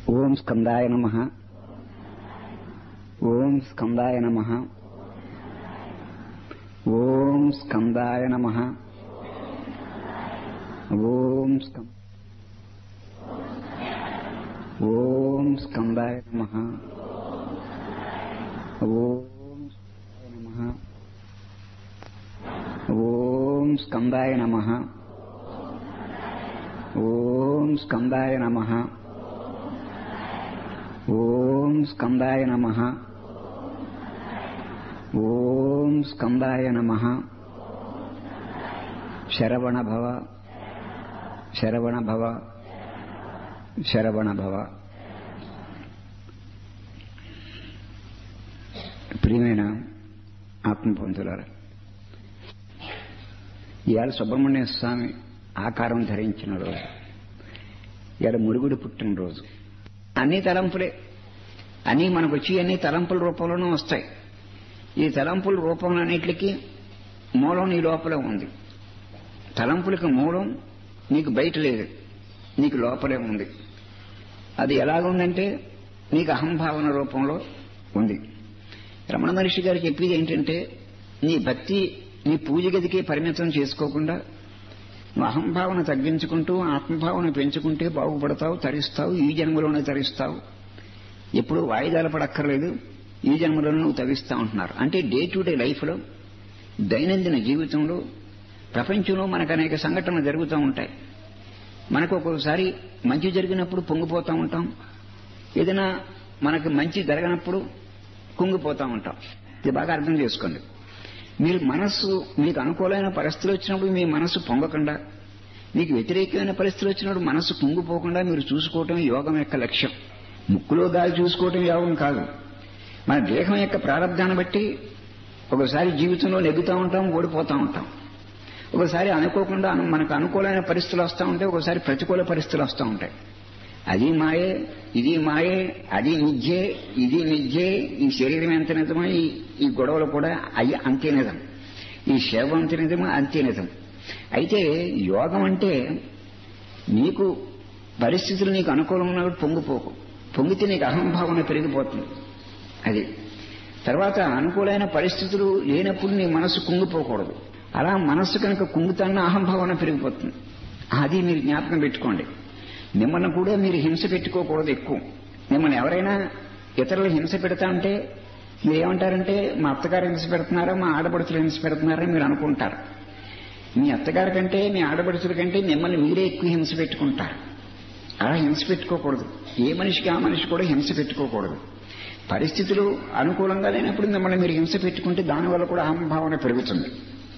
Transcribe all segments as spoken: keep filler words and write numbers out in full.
ఓం స్కందాయ నమః. ఓం స్కందాయ నమః. ఓం స్కందాయ నమః. ఓం స్కం ఓం స్కందాయ నమః. ఓం స్కందాయ నమః. ఓం స్కందాయ నమః. ఓం స్కందాయ నమః. ఓం స్కందాయ నమః. శరవణ భవ, శరవణ భవ, శరవణ భవ. ప్రియమైన ఆత్మబంధులారా, ఇవాళ సుబ్రహ్మణ్య స్వామి ఆకారం ధరించిన రోజు, ఇవాళ మురుగుడు పుట్టినరోజు. అన్ని తలంపులే, అన్నీ మనకు వచ్చి అన్ని తలంపుల రూపంలోనూ వస్తాయి. ఈ తలంపుల రూపంలోన్నిటికీ మూలం నీ లోపలే ఉంది. తలంపులకు మూలం నీకు బయట లేదు, నీకు లోపలే ఉంది. అది ఎలాగుందంటే నీకు అహంభావన రూపంలో ఉంది. రమణ మహర్షి గారు చెప్పేది ఏంటంటే, నీ భక్తి నీ పూజ గదికి పరిమితం చేసుకోకుండా నువ్వు అహంభావన తగ్గించుకుంటూ ఆత్మభావన పెంచుకుంటే బాగుపడతావు, తరిస్తావు. ఈ జన్మలోనే తరిస్తావు, ఎప్పుడు వాయిదాలు పడక్కర్లేదు, ఈ జన్మలోనే నువ్వు తరిస్తా ఉంటున్నారు. అంటే డే టు డే లైఫ్లో, దైనందిన జీవితంలో, ప్రపంచంలో మనకు అనేక సంఘటనలు జరుగుతూ ఉంటాయి. మనకు ఒక్కొక్కసారి మంచి జరిగినప్పుడు పొంగిపోతూ ఉంటాం, ఏదైనా మనకు మంచి జరగనప్పుడు కుంగిపోతూ ఉంటాం. ఇది బాగా అర్థం చేసుకోండి. మీరు మనస్సు, మీకు అనుకూలమైన పరిస్థితులు వచ్చినప్పుడు మీ మనస్సు పొంగకుండా, మీకు వ్యతిరేకమైన పరిస్థితులు వచ్చినప్పుడు మనస్సు కుంగిపోకుండా మీరు చూసుకోవటం యోగం యొక్క లక్ష్యం. ముక్కులో గాలి చూసుకోవటం యోగం కాదు. మన దేహం యొక్క ప్రారంధాన్ని బట్టి ఒకసారి జీవితంలో నెగ్గుతూ ఉంటాం, ఓడిపోతూ ఉంటాం. ఒకసారి అనుకోకుండా మనకు అనుకూలమైన పరిస్థితులు వస్తూ ఉంటాయి, ఒకసారి ప్రతికూల పరిస్థితులు వస్తూ ఉంటాయి. అది మాయే, ఇది మాయే, అది నిజే, ఇది నిజే. ఈ శరీరం ఎంత నిజమో ఈ గొడవలు కూడా అయ్యి అంతే నిజం. ఈ సేవ అంత నిజమో అంతే నిజం. అయితే యోగం అంటే నీకు పరిస్థితులు నీకు అనుకూలంగా ఉన్నప్పుడు పొంగిపోకు. పొంగితే నీకు అహంభావన పెరిగిపోతుంది. అది తర్వాత అనుకూలమైన పరిస్థితులు లేనప్పుడు నీ మనస్సు కుంగిపోకూడదు. అలా మనస్సు కనుక కుంగుతున్న అహంభావన పెరిగిపోతుంది. అది మీరు జ్ఞాపకం పెట్టుకోండి. మిమ్మల్ని కూడా మీరు హింస పెట్టుకోకూడదు ఎక్కువ. మిమ్మల్ని ఎవరైనా ఇతరులు హింస పెడతా అంటే మీరు ఏమంటారంటే, మా అత్తగారు హింస పెడుతున్నారా, మా ఆడపడుచులు హింస పెడుతున్నారా మీరు అనుకుంటారు. మీ అత్తగారి కంటే మీ ఆడపడుచుల కంటే మిమ్మల్ని మీరే ఎక్కువ హింస పెట్టుకుంటారు. అలా హింస పెట్టుకోకూడదు. ఏ మనిషికి ఆ మనిషి కూడా హింస పెట్టుకోకూడదు. పరిస్థితులు అనుకూలంగా లేనప్పుడు మిమ్మల్ని మీరు హింస పెట్టుకుంటే దానివల్ల కూడా అహంభావన పెరుగుతుంది.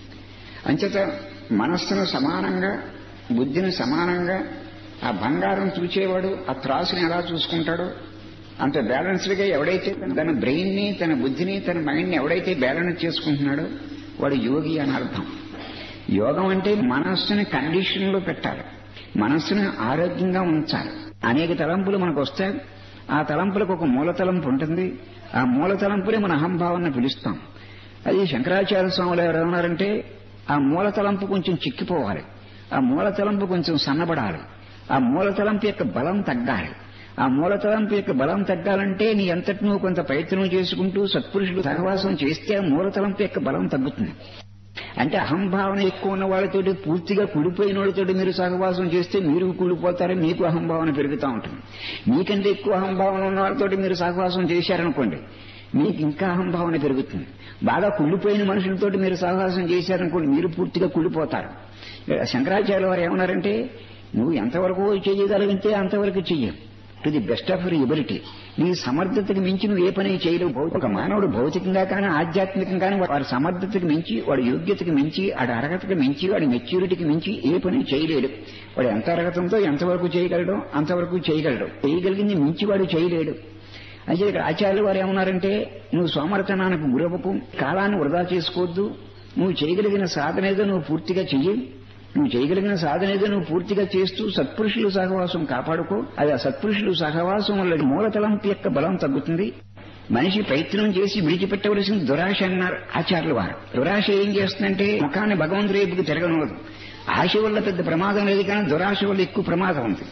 అంచేత మనస్సును సమానంగా, బుద్ధిని సమానంగా, ఆ బంగారం చూచేవాడు ఆ త్రాసుని ఎలా చూసుకుంటాడో అంత బ్యాలెన్స్డ్గా ఎవడైతే తన బ్రెయిన్ ని, తన బుద్ధిని, తన మైండ్ ని ఎవడైతే బ్యాలెన్స్ చేసుకుంటున్నాడో వాడు యోగి అని అర్థం. యోగం అంటే మనస్సుని కండిషన్ లో పెట్టాలి, మనస్సును ఆరోగ్యంగా ఉంచాలి. అనేక తలంపులు మనకు వస్తాయి. ఆ తలంపులకు ఒక మూల తలంపు ఉంటుంది. ఆ మూల తలంపుని మన అహంభావాన్ని పిలుస్తాం. అది శంకరాచార్య స్వాములు ఎవరన్నారంటే, ఆ మూల తలంపు కొంచెం చిక్కిపోవాలి, ఆ మూల తలంపు కొంచెం సన్నబడాలి, ఆ మూల తలంపు యొక్క బలం తగ్గాలి. ఆ మూల తలంపు యొక్క బలం తగ్గాలంటే నీ అంతటి నువ్వు కొంత ప్రయత్నం చేసుకుంటూ సత్పురుషులు సహవాసం చేస్తే ఆ మూల తలంపు యొక్క బలం తగ్గుతుంది. అంటే అహంభావన ఎక్కువ ఉన్న వాళ్ళతోటి, పూర్తిగా కుడిపోయిన వాళ్ళతోటి మీరు సహవాసం చేస్తే మీరు కూలిపోతారు, మీకు అహంభావన పెరుగుతూ ఉంటుంది. మీకంటే ఎక్కువ అహంభావన ఉన్న వాళ్ళతోటి మీరు సహవాసం చేశారనుకోండి, మీకు ఇంకా అహంభావన పెరుగుతుంది. బాగా కుళ్ళిపోయిన మనుషులతోటి మీరు సహవాసం చేశారనుకోండి, మీరు పూర్తిగా కుళ్ళిపోతారు. శంకరాచార్య వారు ఏమన్నారంటే, నువ్వు ఎంతవరకు చేయగలిగితే అంతవరకు చెయ్యి, to the best of your ability. నీ సమర్థతకు మించి నువ్వు ఏ పని చేయలేవు. ఒక మానవుడు భౌతికంగా కానీ ఆధ్యాత్మికంగా కానీ వాడి సమర్థతకు మించి, వాడి యోగ్యతకు మించి, వాడి అర్హతకు మించి, వాడి మెచ్యూరిటీకి మించి ఏ పని చేయలేడు. వాడు ఎంత అర్హతంతో ఎంతవరకు చేయగలడో అంతవరకు చేయగలడు. చేయగలిగింది మించి వాడు చేయలేడు. అయితే ఇక్కడ ఆచార్యులు వారు ఏమన్నారంటే, నువ్వు సోమరతనానికి గురవకు, కాలాన్ని వృధా చేసుకోవద్దు. నువ్వు చేయగలిగిన సాధన ఏదో నువ్వు పూర్తిగా చెయ్యి. నువ్వు చేయగలిగిన సాధన ఏదో నువ్వు పూర్తిగా చేస్తూ సత్పురుషులు సహవాసం కాపాడుకో. అది ఆ సత్పురుషులు సహవాసం వల్ల మూలతలంపు యొక్క బలం తగ్గుతుంది. మనిషి ప్రయత్నం చేసి విడిచిపెట్టవలసిన దురాశ అన్నారు ఆచార్యులు వారు. దురాశ ఏం చేస్తుందంటే ముఖాన్ని భగవంతుడి వైపుకి తిరగనవదు. ఆశ వల్ల పెద్ద ప్రమాదం లేదు, కానీ దురాశ వల్ల ఎక్కువ ప్రమాదం ఉంది.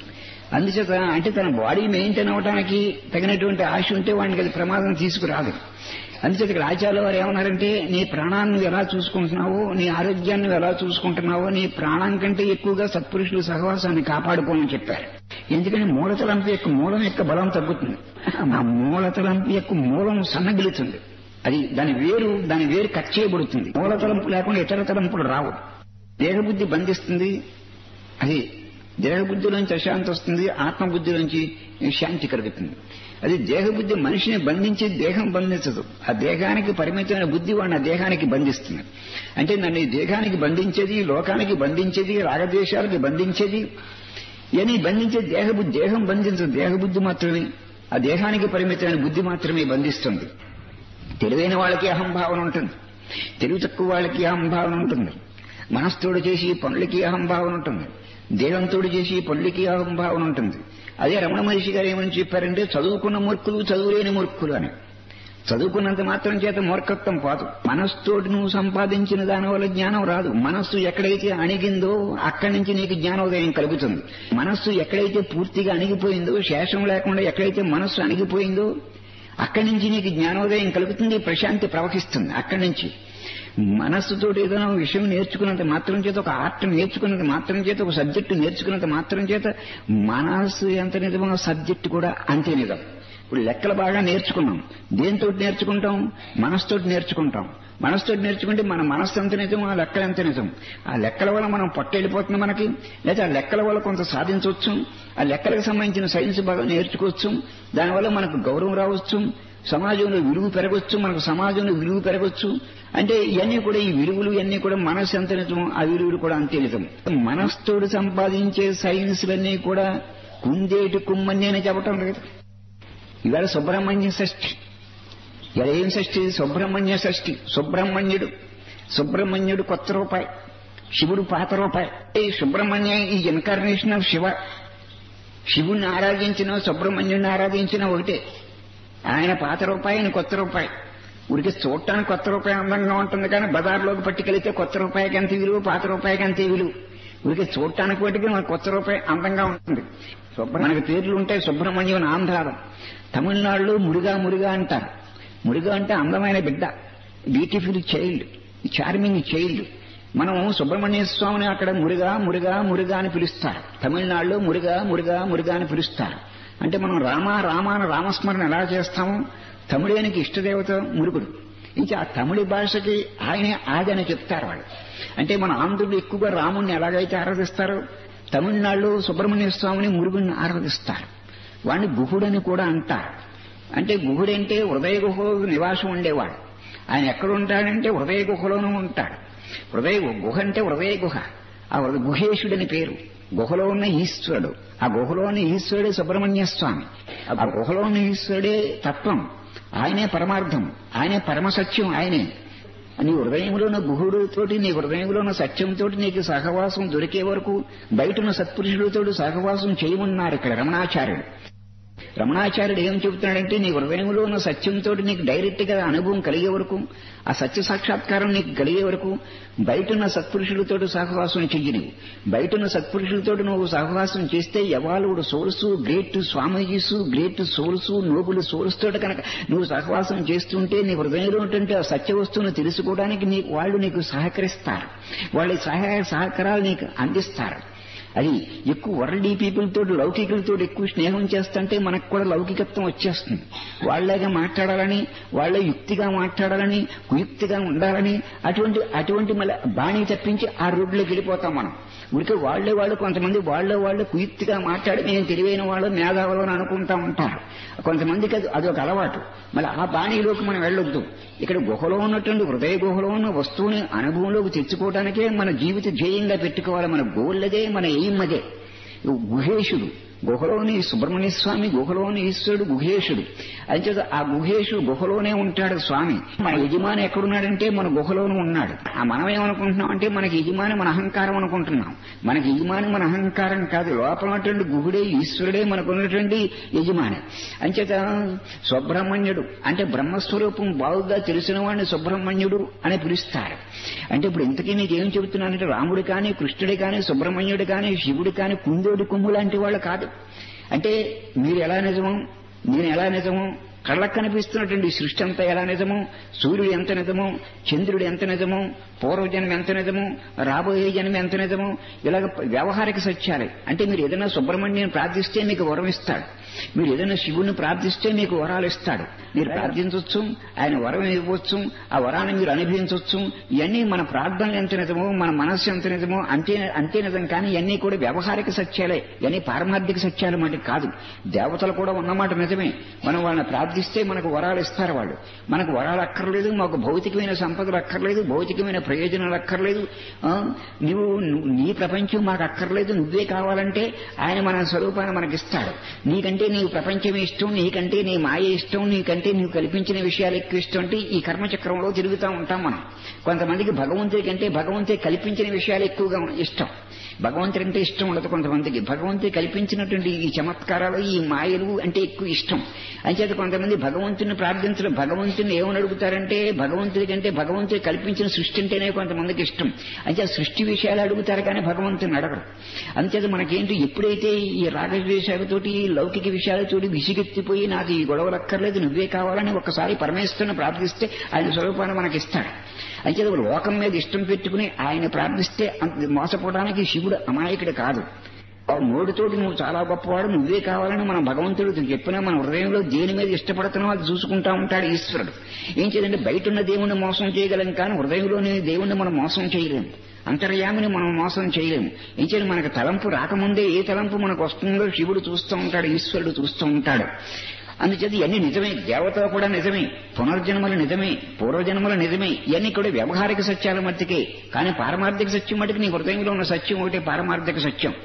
అందుచేత అంటే తన బాడీ మెయింటైన్ అవడానికి తగినటువంటి ఆశ ఉంటే వాడికి అది ప్రమాదం తీసుకురాదు. అందుచేత ఇక్కడ ఆచార్యుల వారు ఏమన్నారంటే నీ ప్రాణాన్ని నువ్వు ఎలా చూసుకుంటున్నావో, నీ ఆరోగ్యాన్ని నువ్వు ఎలా చూసుకుంటున్నావో, నీ ప్రాణం కంటే ఎక్కువగా సత్పురుషుల సహవాసాన్ని కాపాడుకోమని చెప్పారు. ఎందుకంటే మూలతలంపు యొక్క మూలం యొక్క బలం తగ్గుతుంది, ఆ మూలతలంపు యొక్క మూలం సన్నగిలుతుంది. అది దాని వేరు దాని వేరు కట్ చేయబడుతుంది. మూలతలంపు లేకుండా ఇతర తలంపులు రావు. దేహబుద్ధి బంధిస్తుంది. అది దేహబుద్ధిలోంచి అశాంతి వస్తుంది, ఆత్మబుద్ధిలోంచి శాంతి కలుగుతుంది. అది దేహబుద్ధి మనిషిని బంధించి దేహం బంధించదు. ఆ దేహానికి పరిమితమైన బుద్ధి వాడిని ఆ దేహానికి బంధిస్తుంది. అంటే నన్ను ఈ దేహానికి బంధించేది, లోకానికి బంధించేది, రాగద్వేషాలకి బంధించేది అని బంధించే దేహబుద్ధి. దేహం బంధించదు, దేహబుద్ధి మాత్రమే, ఆ దేహానికి పరిమితమైన బుద్ధి మాత్రమే బంధిస్తుంది. తెలివైన వాళ్ళకి అహంభావన ఉంటుంది, తెలివి తక్కువ వాళ్ళకి అహంభావన ఉంటుంది. మనస్తోడు చేసి పనులకి అహంభావన ఉంటుంది, దేహంతో చేసి పనులకి అహంభావన ఉంటుంది. అదే రమణ మహర్షి గారు ఏమని చెప్పారంటే చదువుకున్న మూర్ఖులు చదువులేని మూర్ఖులు అని. చదువుకున్నంత మాత్రం చేత మూర్ఖత్వం పోదు. మనస్సుతోటి నువ్వు సంపాదించిన దాని వల్ల జ్ఞానం రాదు. మనస్సు ఎక్కడైతే అణిగిందో అక్కడి నుంచి నీకు జ్ఞానోదయం కలుగుతుంది. మనస్సు ఎక్కడైతే పూర్తిగా అణిగిపోయిందో, శేషం లేకుండా ఎక్కడైతే మనస్సు అణిగిపోయిందో అక్కడి నుంచి నీకు జ్ఞానోదయం కలుగుతుంది, ప్రశాంతి ప్రవహిస్తుంది. అక్కడి నుంచి మనస్సుతో ఏదైనా విషయం నేర్చుకున్నంత మాత్రం చేత, ఒక ఆర్ట్ నేర్చుకున్నంత మాత్రం చేత, ఒక సబ్జెక్టు నేర్చుకున్నంత మాత్రం చేత మనస్సు ఎంత నిజమో సబ్జెక్టు కూడా అంతే నిజం. ఇప్పుడు లెక్కలు బాగా నేర్చుకున్నాం, దేంతో నేర్చుకుంటాం? మనస్సుతోటి నేర్చుకుంటాం. మనస్సుతోటి నేర్చుకుంటే మన మనస్సు ఎంత నిజం, ఆ లెక్కలు ఎంత నిజం. ఆ లెక్కల వల్ల మనం పట్టెళ్ళిపోతుంది మనకి, లేదా ఆ లెక్కల వల్ల కొంత సాధించవచ్చు. ఆ లెక్కలకు సంబంధించిన సైన్స్ బాగా నేర్చుకోవచ్చు. దానివల్ల మనకు గౌరవం రావచ్చు, సమాజంలో విలువ పెరగొచ్చు, మనకు సమాజంలో విలువ పెరగొచ్చు. అంటే ఇవన్నీ కూడా, ఈ విలువలు ఇవన్నీ కూడా మనస్సు ఎంత నిజం, ఆ విలువలు కూడా అంతే నిజం. మనస్సుతోడు సంపాదించే సైన్స్లన్నీ కూడా కుందేటి కుమ్మని అని చెప్పటం లేదు. ఇవాళ సుబ్రహ్మణ్య షష్ఠి, ఇలా ఏం షష్ఠి? సుబ్రహ్మణ్య షష్ఠి. సుబ్రహ్మణ్యుడు సుబ్రహ్మణ్యుడు కొత్త రూపాయి, శివుడు పాత రూపాయి. ఈ సుబ్రహ్మణ్య ఈ ఇన్కార్నేషన్ ఆఫ్ శివ. శివుణ్ణి ఆరాధించిన సుబ్రహ్మణ్యుడిని ఆరాధించిన ఒకటే. ఆయన పాత రూపాయి, ఆయన కొత్త రూపాయి. ఊరికి చూడటానికి కొత్త రూపాయి అందంగా ఉంటుంది, కానీ బజార్లోకి పట్టుకెళ్తే కొత్త రూపాయికి అంతే విలువ, పాత రూపాయికి అంతే విలువ. ఊరికి చూడటానికి పట్టుకుని మనకు కొత్త రూపాయి అందంగా ఉంటుంది. మనకి పేర్లు ఉంటాయి, సుబ్రహ్మణ్యం ఆంధ్రాలో. తమిళనాడులో మురుగా మురుగా అంటారు. మురుగా అంటే అందమైన బిడ్డ, బ్యూటిఫుల్ చైల్డ్, చార్మింగ్ చైల్డ్. మనం సుబ్రహ్మణ్య స్వామిని అక్కడ మురుగా మురుగా మురుగా అని పిలుస్తారు. తమిళనాడులో మురుగా మురుగా మురుగా అని పిలుస్తారు. అంటే మనం రామ రామ అని రామస్మరణ ఎలా చేస్తామో, తమిళానికి ఇష్టదేవత మురుగుడు. ఇంకా ఆ తమిళ భాషకి ఆయనే ఆది అని చెప్తారు వాళ్ళు. అంటే మన ఆంధ్రులు ఎక్కువగా రాముణ్ణి ఎలాగైతే ఆరాధిస్తారో, తమిళనాడులో సుబ్రహ్మణ్య స్వామిని మురుగుడిని ఆరాధిస్తారు. వాడిని గుహుడని కూడా అంటారు. అంటే గుహుడంటే హృదయ గుహలో నివాసం ఉండేవాడు. ఆయన ఎక్కడ ఉంటాడంటే హృదయ గుహలోనూ ఉంటాడు. హృదయ గుహ అంటే హృదయ గుహ. ఆ గుహేశుడని పేరు. గుహలో ఉన్న ఈశ్వరుడు, ఆ గుహలో ఉన్న ఈశ్వరుడే సుబ్రహ్మణ్య స్వామి. ఆ గుహలో ఉన్న ఈశ్వరుడే తత్వం, ఆయనే పరమార్థం, ఆయనే పరమసత్యం. ఆయనే నీ హృదయంలో ఉన్న గుహుడితోటి, నీ హృదయంలో ఉన్న సత్యంతో నీకు సహవాసం దొరికే వరకు బయట ఉన్న సత్పురుషులతో సహవాసం చేయమన్నారు ఇక్కడ రమణాచార్యుడు. రమణాచార్యుడు ఏం చెబుతున్నాడంటే, నీ హృదయంలో ఉన్న సత్యంతో నీకు డైరెక్ట్ గా అనుభవం కలిగే వరకు, ఆ సత్య సాక్షాత్కారం నీకు కలిగే వరకు బయటున్న సత్పురుషులతో సహవాసం చెయ్యి. నువ్వు బయటున్న సత్పురుషులతో నువ్వు సహవాసం చేస్తే evolved souls, great swamijis, great souls, noble souls తోటి కనుక నువ్వు సహవాసం చేస్తుంటే నీ హృదయంలో ఉంటుంటే ఆ సత్య వస్తువును తెలుసుకోవడానికి నీ వాళ్ళు నీకు సహకరిస్తారు. వాళ్ళ సహాయ సహకారాలు నీకు అందిస్తారు. అది ఎక్కువ వరల్డీ పీపుల్ తోటి, లౌకికులతో ఎక్కువ స్నేహం చేస్తుంటే మనకు కూడా లౌకికత్వం వచ్చేస్తుంది. వాళ్లేగా మాట్లాడాలని, వాళ్లే యుక్తిగా మాట్లాడాలని, కుయుక్తిగా ఉండాలని, అటువంటి అటువంటి మళ్ళీ బాణి తప్పించి ఆ రోడ్లోకి వెళ్ళిపోతాం మనం. ఉడికే వాళ్లే వాళ్ళు కొంతమంది వాళ్లే వాళ్ళు కుయుక్తిగా మాట్లాడి నేను తెలివైన వాళ్ళు, మేధావులు అని అనుకుంటా ఉంటారు. కొంతమందికి అది అదొక అలవాటు. మళ్ళీ ఆ బాణీలోకి మనం వెళ్ళొద్దు. ఇక్కడ గుహలో ఉన్నటువంటి హృదయ గుహలో ఉన్న వస్తువుని అనుభవంలోకి తెచ్చుకోవడానికే మన జీవిత ధ్యేయంగా పెట్టుకోవాలి. మన గోల్లదే, మన ఎయిమ్ అదే. గుహేశుడు గుహలోని సుబ్రహ్మణ్య స్వామి, గుహలోని ఈశ్వరుడు గుహేశుడు. అంచేత ఆ గుహేశుడు గుహలోనే ఉంటాడు స్వామి. మన యజమాని ఎక్కడున్నాడంటే మన గుహలోనూ ఉన్నాడు. ఆ మనం ఏమనుకుంటున్నాం అంటే మనకి యజమాని మన అహంకారం అనుకుంటున్నాం. మనకి యజమాని మన అహంకారం కాదు, లోపల ఉన్నటువంటి గుహుడే ఈశ్వరుడే మనకున్నటువంటి యజమాని. అంచేత సుబ్రహ్మణ్యుడు అంటే బ్రహ్మస్వరూపం బాగుగా తెలిసిన వాడిని సుబ్రహ్మణ్యుడు అని పిలుస్తారు. అంటే ఇప్పుడు ఇంతకీ నీకేం చెబుతున్నానంటే రాముడు కానీ, కృష్ణుడు కానీ, సుబ్రహ్మణ్యుడు కానీ, శివుడు కానీ కుందేడు కొమ్ము లాంటి వాళ్ళు కాదు. కాదు. అంటే మీరు ఎలా నిజమో నేను ఎలా నిజమో, కళ్ళకు కనిపిస్తున్నటువంటి సృష్టి అంతా ఎలా నిజమో, సూర్యుడు ఎంత నిజమో, చంద్రుడు ఎంత నిజమో, పూర్వజన్మ ఎంత నిజమో, రాబోయే జన్మ ఎంత నిజమో, ఇలాగ వ్యవహారిక సత్యాలే. అంటే మీరు ఏదైనా సుబ్రహ్మణ్యం ప్రార్థిస్తే మీకు వరం ఇస్తాడు, మీరు ఏదైనా శివుణ్ణి ప్రార్థిస్తే మీకు వరాలు ఇస్తాడు. మీరు ప్రార్థించవచ్చు, ఆయన వరం ఇవ్వచ్చు, ఆ వరాన్ని మీరు అనుభవించవచ్చు. ఇవన్నీ మన ప్రార్థనలు ఎంత నిజమో, మన మనస్సు ఎంత నిజమో అంతే అంతే నిజం. కానీ ఇవన్నీ కూడా వ్యవహారిక సత్యాలే, ఇవన్నీ పారమార్థిక సత్యాలు మాట కాదు. దేవతలు కూడా ఉన్నమాట నిజమే. మనం వాళ్ళని ప్రార్థిస్తే మనకు వరాలు ఇస్తారు. వాళ్ళు మనకు వరాలు అక్కర్లేదు, మాకు భౌతికమైన సంపదలు అక్కర్లేదు, భౌతికమైన ప్రయోజనాలు అక్కర్లేదు, నువ్వు నీ ప్రపంచం మాకు అక్కర్లేదు, నువ్వే కావాలంటే ఆయన మన స్వరూపాన్ని మనకిస్తాడు. నీకంటే నీకు ప్రపంచం ఇష్టం, నీకంటే నీ మాయ ఇష్టం, నీకంటే నీవు కల్పించిన విషయాలు ఎక్కువ ఇష్టం అంటే ఈ కర్మచక్రంలో తిరుగుతూ ఉంటాం మనం. కొంతమందికి భగవంతుడి కంటే భగవంతుడి కల్పించిన విషయాలు ఎక్కువగా ఇష్టం. భగవంతుడి అంటే ఇష్టం ఉండదు కొంతమందికి. భగవంతుడి కల్పించినటువంటి ఈ చమత్కారాలు, ఈ మాయలు అంటే ఎక్కువ ఇష్టం. అంచేత కొంతమంది భగవంతుని ప్రార్థించడం, భగవంతుని ఏమని అడుగుతారంటే భగవంతుడి కంటే భగవంతుడి కల్పించిన సృష్టి అంటేనే కొంతమందికి ఇష్టం. అంచేత సృష్టి విషయాలు అడుగుతారు కానీ భగవంతుని అడగరు. అంచేత మనకేంటి, ఎప్పుడైతే ఈ రాగద్వేషాలతోటి లౌకిక విషయాలతోటి విసిగెత్తిపోయి నాకు ఈ గొడవలు అక్కర్లేదు, నువ్వే కావాలని ఒక్కసారి పరమేశ్వరుని ప్రార్థిస్తే ఆయన స్వరూపాన్ని మనకిస్తాడు. అయితే లోకం మీద ఇష్టం పెట్టుకుని ఆయన ప్రార్థిస్తే మోసపోవడానికి శివుడు అమాయకుడు కాదు. నోటితోటి నువ్వు చాలా గొప్పవాడు, నువ్వే కావాలని మనం భగవంతుడు చెప్పినా మన హృదయంలో దేని మీద ఇష్టపడుతున్నావు అది చూసుకుంటా ఉంటాడు ఈశ్వరుడు. ఏం చేయాలంటే బయట ఉన్న దేవుణ్ణి మోసం చేయగలం కానీ హృదయంలోని దేవుణ్ణి మనం మోసం చేయలేము, అంతర్యామిని మనం మోసం చేయలేము. ఏం చేయాలి, మనకు తలంపు రాకముందే ఏ తలంపు మనకు వస్తుందో శివుడు చూస్తూ ఉంటాడు, ఈశ్వరుడు చూస్తూ ఉంటాడు. అందుచేత ఇవన్నీ నిజమే, దేవత కూడా నిజమే, పునర్జన్మలు నిజమే, పూర్వజన్మలు నిజమే. ఇవన్నీ కూడా వ్యవహారిక సత్యాల మధ్యకే. కానీ పారమార్థిక సత్యం మటుకు నీ హృదయంలో ఉన్న సత్యం ఒకటే పారమార్థిక సత్యం.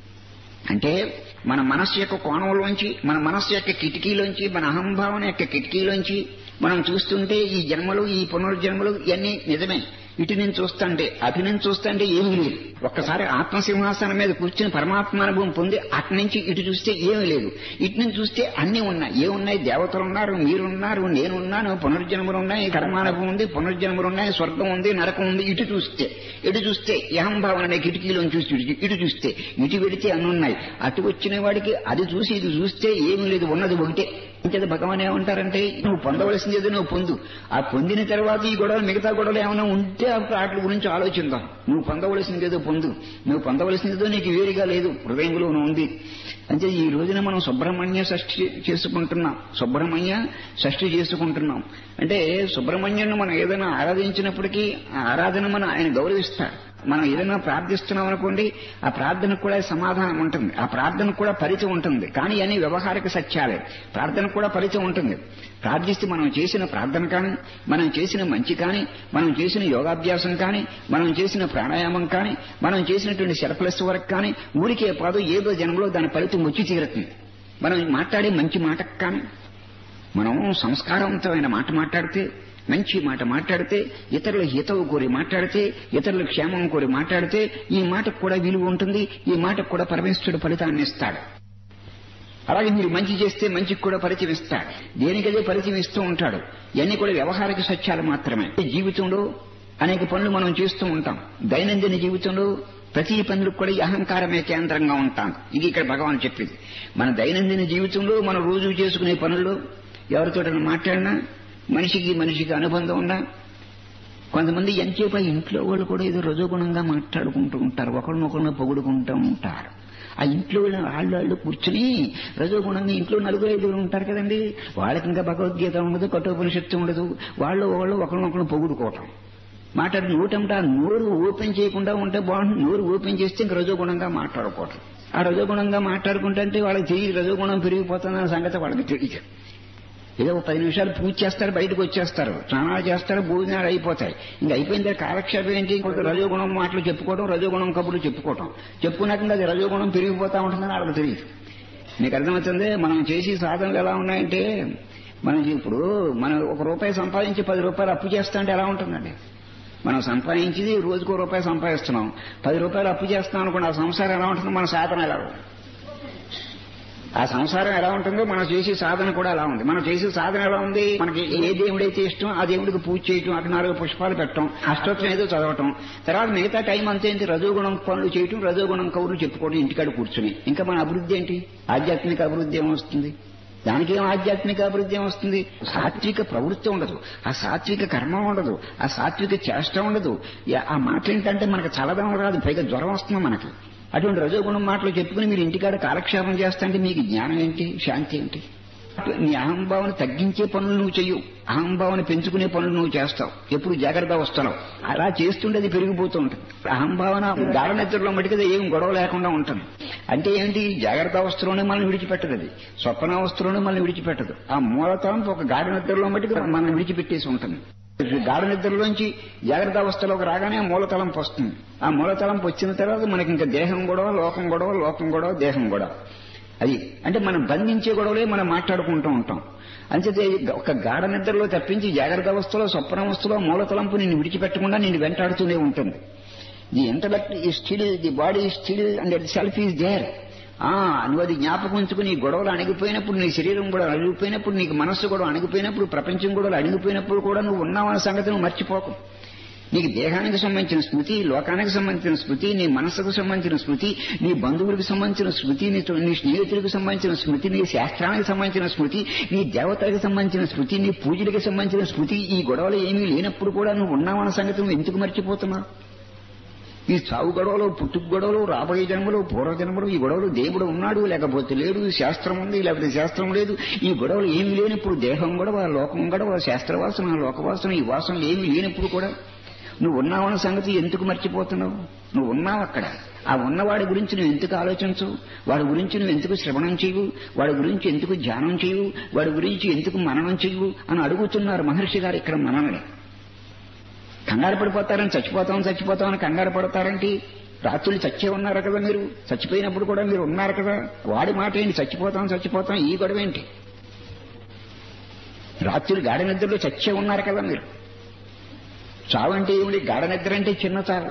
అంటే మన మనస్సు యొక్క కోణంలోంచి, మన మనస్సు యొక్క కిటికీలోంచి, మన అహంభావన యొక్క కిటికీలోంచి మనం చూస్తుంటే ఈ జన్మలు, ఈ పునర్జన్మలు ఇవన్నీ నిజమే. ఇటు నుంచి చూస్తుంటే అటు నుంచి చూస్తుంటే ఏమీ లేదు. ఒక్కసారి ఆత్మసింహాసనం మీద కూర్చుని పరమాత్మానుభవం పొంది అటు నుంచి ఇటు చూస్తే ఏమీ లేదు, ఇటు నుంచి చూస్తే అన్నీ ఉన్నాయి. ఏమున్నాయి, దేవతలు ఉన్నారు, మీరున్నారు, నేనున్నాను, పునర్జన్మలు ఉన్నాయి, కర్మానుభవం ఉంది, పునర్జన్మలు ఉన్నాయి, స్వర్గం ఉంది, నరకం ఉంది. ఇటు చూస్తే ఇటు చూస్తే అహంభావన కిటికీలోని చూసి ఇటు చూస్తే ఇటు వెడితే అన్ని ఉన్నాయి. అటు వచ్చిన వాడికి అది చూసి ఇది చూస్తే ఏమీ లేదు, ఉన్నది ఒకటే. ఇంకేది భగవాన్ ఏమంటారంటే నువ్వు పొందవలసింది ఏదో నువ్వు పొందు, ఆ పొందిన తర్వాత ఈ గొడవలు మిగతా గొడవలు ఏమైనా ఉంటే అప్పుడు వాటి గురించి ఆలోచిద్దాం. నువ్వు పొందవలసింది ఏదో పొందు, నువ్వు పొందవలసింది ఏదో నీకు వేరుగా లేదు, హృదయంలో ఉంది. అంటే ఈ రోజున మనం సుబ్రహ్మణ్య షష్ఠి చేసుకుంటున్నాం, సుబ్రహ్మణ్య షష్ఠి చేసుకుంటున్నాం. అంటే సుబ్రహ్మణ్యాన్ని మనం ఏదైనా ఆరాధించినప్పటికీ ఆ ఆరాధన మనం ఆయన గౌరవిస్తాడు. మనం ఏదైనా ప్రార్థిస్తున్నాం అనుకోండి, ఆ ప్రార్థనకు కూడా సమాధానం ఉంటుంది, ఆ ప్రార్థనకు కూడా పరిచయం ఉంటుంది. కానీ అన్ని వ్యవహారిక సత్యాలే. ప్రార్థనకు కూడా పరిచయం ఉంటుంది. ప్రార్థిస్తే మనం చేసిన ప్రార్థన కానీ, మనం చేసిన మంచి కానీ, మనం చేసిన యోగాభ్యాసం కానీ, మనం చేసిన ప్రాణాయామం కానీ, మనం చేసినటువంటి సెల్ఫ్లెస్ వర్క్ కానీ ఊరికే పాదు ఏదో జన్మలో దాని ఫలితం వచ్చి తీరుతుంది. మనం మాట్లాడే మంచి మాటకు కానీ, మనం సంస్కారవంతమైన మాట మాట్లాడితే, మంచి మాట మాట్లాడితే, ఇతరుల హితవు కోరి మాట్లాడితే, ఇతరుల క్షేమం కోరి మాట్లాడితే ఈ మాటకు కూడా విలువ ఉంటుంది, ఈ మాటకు కూడా పరమేశ్వరుడు ఫలితాన్ని ఇస్తాడు. అలాగే మీరు మంచి చేస్తే మంచికి కూడా పరిచయం ఇస్తాడు, దేనికదే పరిచయం ఇస్తూ ఉంటాడు. ఇవన్నీ కూడా వ్యవహారిక సత్యాలు మాత్రమే. జీవితంలో అనేక పనులు మనం చేస్తూ ఉంటాం. దైనందిన జీవితంలో ప్రతి పనులకు కూడా ఈ అహంకారమే కేంద్రంగా ఉంటాం. ఇది ఇక్కడ భగవాన్ చెప్పింది. మన దైనందిన జీవితంలో మనం రోజు చేసుకునే పనుల్లో ఎవరితోటైనా మాట్లాడినా, మనిషికి మనిషికి అనుబంధం ఉన్నా, కొంతమంది ఎంతసేపు ఇంట్లో వాళ్ళు కూడా ఏదో రజోగుణంగా మాట్లాడుకుంటూ ఉంటారు, ఒకరినొకరిని పొగుడుకుంటూ ఉంటారు. ఆ ఇంట్లో వాళ్ళు వాళ్ళు కూర్చుని రజోగుణంగా ఇంట్లో నలుగురు ఐదుగురు ఉంటారు కదండి, వాళ్ళకి ఇంకా భగవద్గీత ఉండదు, కఠోపనిషత్తు ఉండదు, వాళ్ళు వాళ్ళు ఒకరినొకరిని పొగుడుకోవటం, మాట్లాడి నోటంటే ఆ నోరు ఓపెన్ చేయకుండా ఉంటే బాగుంటుంది. నోరు ఓపెన్ చేస్తే ఇంక రజోగుణంగా మాట్లాడుకోవటం. ఆ రజోగుణంగా మాట్లాడుకుంటే వాళ్ళకి తెలియదు రజోగుణం పెరిగిపోతుందన్న సంగతి వాళ్ళకి తెలియదు. ఏదో పది నిమిషాలు పూజ చేస్తారు, బయటకు వచ్చేస్తారు, స్నానాలు చేస్తారు, భోజనాలు అయిపోతాయి. ఇంకా అయిపోయిన తర్వాత కాలక్షేపం ఏంటి, రజోగుణం మాటలు చెప్పుకోవడం, రజోగుణం కబుర్లు చెప్పుకోవటం. చెప్పుకున్నాక అది రజోగుణం పెరిగిపోతా ఉంటుందని వాళ్ళకి తెలియదు. మీకు అర్థమవుతుంది. మనం చేసే సాధనలు ఎలా ఉన్నాయంటే, మనం ఇప్పుడు మనం ఒక రూపాయి సంపాదించి పది రూపాయలు అప్పు చేస్తా అంటే ఎలా ఉంటుందండి. మనం సంపాదించింది రోజుకో రూపాయి సంపాదిస్తున్నాం, పది రూపాయలు అప్పు చేస్తాం అనుకోండి, ఆ సంసారం ఎలా ఉంటుంది, మన సాధన ఎలా ఉంటుంది. ఆ సంసారం ఎలా ఉంటుందో మనం చేసే సాధన కూడా అలా ఉంది. మనం చేసే సాధన ఎలా ఉంది, మనకి ఏ దేవుడైతే ఇష్టం ఆ దేవుడికి పూజ చేయటం, అటు నాలుగు పుష్పాలు పెట్టడం, అష్టోత్తరం ఏదో చదవటం, తర్వాత మిగతా టైం అంతా ఏంటి రజోగుణం పనులు చేయటం, రజోగుణం కౌరులు చెప్పుకోవడం, ఇంటికాడ కూర్చుని. ఇంకా మన అభివృద్ధి ఏంటి? ఆధ్యాత్మిక అభివృద్ధి ఏమొస్తుంది? దానికి ఏం ఆధ్యాత్మిక అభివృద్ధి ఏమొస్తుంది? సాత్విక ప్రవృత్తి ఉండదు, ఆ సాత్విక కర్మ ఉండదు, ఆ సాత్విక చేష్ట ఉండదు. ఆ మాటలు ఏంటంటే మనకు చల్లదనం రాదు, పైగా జ్వరం వస్తుంది మనకి. అటువంటి రజోగుణం మాటలు చెప్పుకుని మీరు ఇంటికాడ కాలక్షేపం చేస్తాంటే మీకు జ్ఞానం ఏంటి, శాంతి ఏంటి? నీ అహంభావన తగ్గించే పనులు నువ్వు చెయ్యవు, అహంభావన పెంచుకునే పనులు నువ్వు చేస్తావు. ఎప్పుడు జాగ్రత్త వస్తావు. అలా చేస్తుంటే అది పెరిగిపోతూ ఉంటుంది. అహంభావన గాఢ నిద్రలో మటుకది ఏం గొడవ లేకుండా ఉంటుంది. అంటే ఏంటి? జాగ్రత్త అవస్థలోనే మనం విడిచిపెట్టదు, అది స్వప్నావస్థలోనే మనం విడిచిపెట్టదు. ఆ మూలతనం ఒక గాఢ నిద్రలో మటుకు మనం విడిచిపెట్టేసి ఉంటుంది. గాఢ నిద్రలోంచి జాగ్రత్త అవస్థలోకి రాగానే మూలతలంపు వస్తుంది. ఆ మూలతలంపు వచ్చిన తర్వాత మనకి ఇంకా దేహం గొడవ, లోకం గొడవ, లోకం గొడవ, దేహం గొడవ. అది అంటే మనం బంధించే గొడవలే మనం మాట్లాడుకుంటూ ఉంటాం. అంతే ఒక గాఢ నిద్రలో తప్పించి జాగ్రత్త అవస్థలో, స్వప్నావస్థలో మూలతలంపు నిన్ను విడిచిపెట్టకుండా నిన్ను వెంటాడుతూనే ఉంటుంది. The intellect is still, the body still and the self is there. ఆ నువ్వు అది జ్ఞాపకం ఉంచుకుని నీ గొడవలు అణిగిపోయినప్పుడు, నీ శరీరం కూడా అణిగిపోయినప్పుడు, నీకు మనస్సు కూడా అణిగిపోయినప్పుడు, ప్రపంచం కూడా అణిగిపోయినప్పుడు కూడా నువ్వు ఉన్నావన్న సంగతి నువ్వు మర్చిపోకు. నీకు దేహానికి సంబంధించిన స్మృతి, లోకానికి సంబంధించిన స్మృతి, నీ మనస్సుకు సంబంధించిన స్మృతి, నీ బంధువులకు సంబంధించిన స్మృతి, నీ నీ స్నేహితులకు సంబంధించిన స్మృతి, నీ శాస్త్రానికి సంబంధించిన స్మృతి, నీ దేవతలకు సంబంధించిన స్మృతి, నీ పూజలకు సంబంధించిన స్మృతి, ఈ గొడవలు ఏమీ లేనప్పుడు కూడా నువ్వు ఉన్నావన్న సంగతి నువ్వు ఎందుకు మర్చిపోతున్నావు? ఈ చావు గొడవలు, పుట్టుకు గొడవలు, రాబోయే జన్మలు, పూర్వజన్మలు, ఈ గొడవలు దేవుడు ఉన్నాడు లేకపోతే లేడు, శాస్త్రం ఉంది లేకపోతే శాస్త్రం లేదు, ఈ గొడవలు ఏమీ లేనప్పుడు దేహం గొడవ, లోకం గొడవ, శాస్త్రవాసన, లోకవాసన, ఈ వాసనలు ఏమీ లేనప్పుడు కూడా నువ్వు ఉన్నావన్న సంగతి ఎందుకు మర్చిపోతున్నావు? నువ్వు ఉన్నావు అక్కడ. ఆ ఉన్నవాడి గురించి నువ్వు ఎందుకు ఆలోచించవు? వాడి గురించి నువ్వు ఎందుకు శ్రవణం చేయవు? వాడి గురించి ఎందుకు ధ్యానం చేయవు? వాడి గురించి ఎందుకు మననం చేయవు అని అడుగుతున్నారు మహర్షి గారు ఇక్కడ మనల్ని. కంగారు పడిపోతారని చచ్చిపోతాం చచ్చిపోతామని కంగారు పడతారంటే రాత్రులు చచ్చే ఉన్నారు కదా మీరు, చచ్చిపోయినప్పుడు కూడా మీరు ఉన్నారు కదా. వాడి మాట ఏంటి? చచ్చిపోతాం చచ్చిపోతాం ఈ గొడవ ఏంటి? రాత్రులు గాఢ నిద్రలో చచ్చే ఉన్నారు కదా మీరు. చావు అంటే ఏమిటి? గాఢ నిద్ర అంటే చిన్న చావు.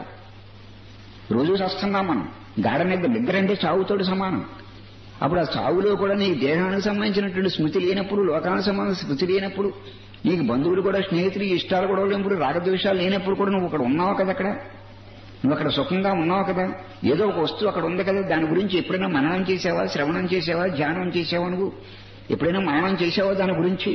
రోజు చస్తున్నాం మనం. గాఢ నిద్ర నిద్ర అంటే చావుతోడు సమానం. అప్పుడు ఆ చావులో కూడా నీకు దేహానికి సంబంధించినటువంటి స్మృతి లేనప్పుడు, లోకానికి సంబంధించిన స్మృతి లేనప్పుడు, నీకు బంధువులు కూడా, స్నేహితులు, ఇష్టాలు కూడా లేనప్పుడు, రాగద్వేషాలు లేనప్పుడు కూడా నువ్వు అక్కడ ఉన్నావు కదా. అక్కడ నువ్వు అక్కడ సుఖంగా ఉన్నావు కదా. ఏదో ఒక వస్తువు అక్కడ ఉంది కదా. దాని గురించి ఎప్పుడైనా మననం చేసావా, శ్రవణం చేసావా, ధ్యానం చేసావా? నువ్వు ఎప్పుడైనా మననం చేసావా దాని గురించి?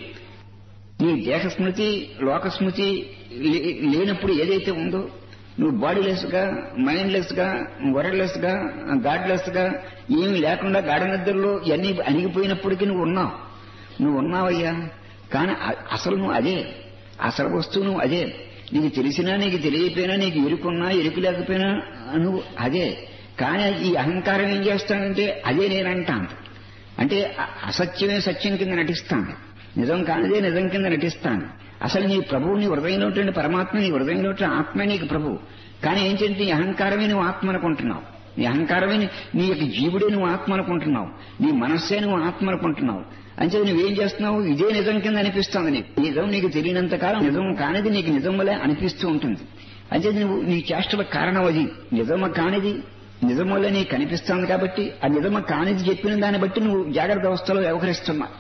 నీ దేహ స్మృతి, లోక స్మృతి లేనప్పుడు ఏదైతే ఉందో, నువ్వు బాడీలెస్ గా, మైండ్లెస్ గా, వరల్డ్లెస్ గా, గాడ్లెస్ గా ఏమి లేకుండా గాఢ నిద్రలో ఇవన్నీ అణిగిపోయినప్పటికీ నువ్వు ఉన్నావు. నువ్వు ఉన్నావయ్యా. కానీ అసలు నువ్వు అదే, అసలు వస్తువు నువ్వు అదే. నీకు తెలిసినా నీకు తెలియకపోయినా, నీకు ఎరుకున్నా ఎరుకు లేకపోయినా నువ్వు అదే. కానీ ఈ అహంకారం ఏం చేస్తానంటే అదే నేనంటాను. అంటే అసత్యమే సత్యం కింద నటిస్తాను, నిజం కానిదే నిజం కింద నటిస్తాను. అసలు నీ ప్రభువు, నీ హృదయంలో ఉంటే పరమాత్మ, నీ హృదయంలో ఉంటే ఆత్మ నీకు ప్రభువు. కానీ ఏంటంటే నీ అహంకారమే నువ్వు ఆత్మ అనుకుంటున్నావు. నీ అహంకారమే నీ యొక్క జీవుడే నువ్వు ఆత్మ అనుకుంటున్నావు. నీ మనస్సే నువ్వు ఆత్మ అనుకుంటున్నావు. అంటే నువ్వేం చేస్తున్నావు? ఇదే నిజం కింద అనిపిస్తుంది నీకు. నిజం నీకు తెలియనంత కాలం నిజం కానిది నీకు నిజం వల్లే అనిపిస్తూ ఉంటుంది. అంటే నువ్వు నీ చేష్టల కారణం అది. నిజమ కానిది నిజం వల్లే నీకు కనిపిస్తుంది కాబట్టి ఆ నిజమ కానిది చెప్పిన దాన్ని బట్టి నువ్వు జాగ్రత్త అవస్థలో వ్యవహరిస్తున్నావు.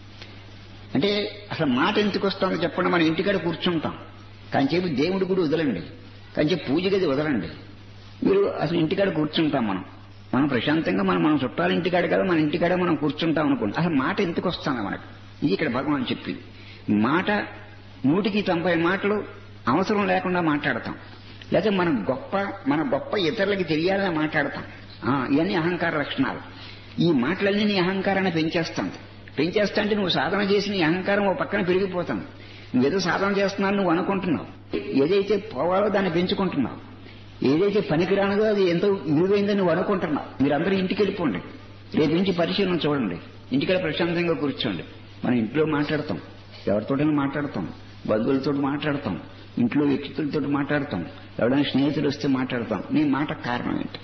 అంటే అసలు మాట ఎందుకు వస్తుందో చెప్పండి. మనం ఇంటికాడ కూర్చుంటాం, కానీ చెప్పి దేవుడి గుడి వదలండి, కానీ చెప్పి పూజ గది వదలండి. మీరు అసలు ఇంటికాడ కూర్చుంటాం మనం మనం ప్రశాంతంగా మనం మనం చుట్టాలు ఇంటికాడ కదా, మన ఇంటికాడ మనం కూర్చుంటాం అనుకోండి. అసలు మాట ఎందుకు వస్తాను మనకు? ఇది ఇక్కడ భగవాన్ చెప్పింది. మాట నూటికి తొంభై మాటలు అవసరం లేకుండా మాట్లాడతాం, లేకపోతే మన గొప్ప మన గొప్ప ఇతరులకి తెలియాలని మాట్లాడతాం. ఇవన్నీ అహంకార లక్షణాలు. ఈ మాటలన్నీ నీ అహంకారాన్ని పెంచేస్తాను. పెంచేస్తా అంటే నువ్వు సాధన చేసి నీ అహంకారం ఓ పక్కన పెరిగిపోతాను. నువ్వేదో సాధన చేస్తున్నావు నువ్వు అనుకుంటున్నావు. ఏదైతే పోవాలో దాన్ని పెంచుకుంటున్నావు. ఏదైతే పనికిరానిదో అది ఎంతో విలువైందో నువ్వు అనుకుంటున్నావు. మీరందరూ ఇంటికి వెళ్ళిపోండి, రేపు నుంచి పరిశీలన చూడండి, ఇంటికి ప్రశాంతంగా కూర్చోండి. మనం ఇంట్లో మాట్లాడతాం, ఎవరితోటైనా మాట్లాడతాం, బంధువులతో మాట్లాడతాం, ఇంట్లో వ్యక్తులతో మాట్లాడతాం, ఎవరైనా స్నేహితులు వస్తే మాట్లాడతాం. నీ మాట కారణం ఏంటి?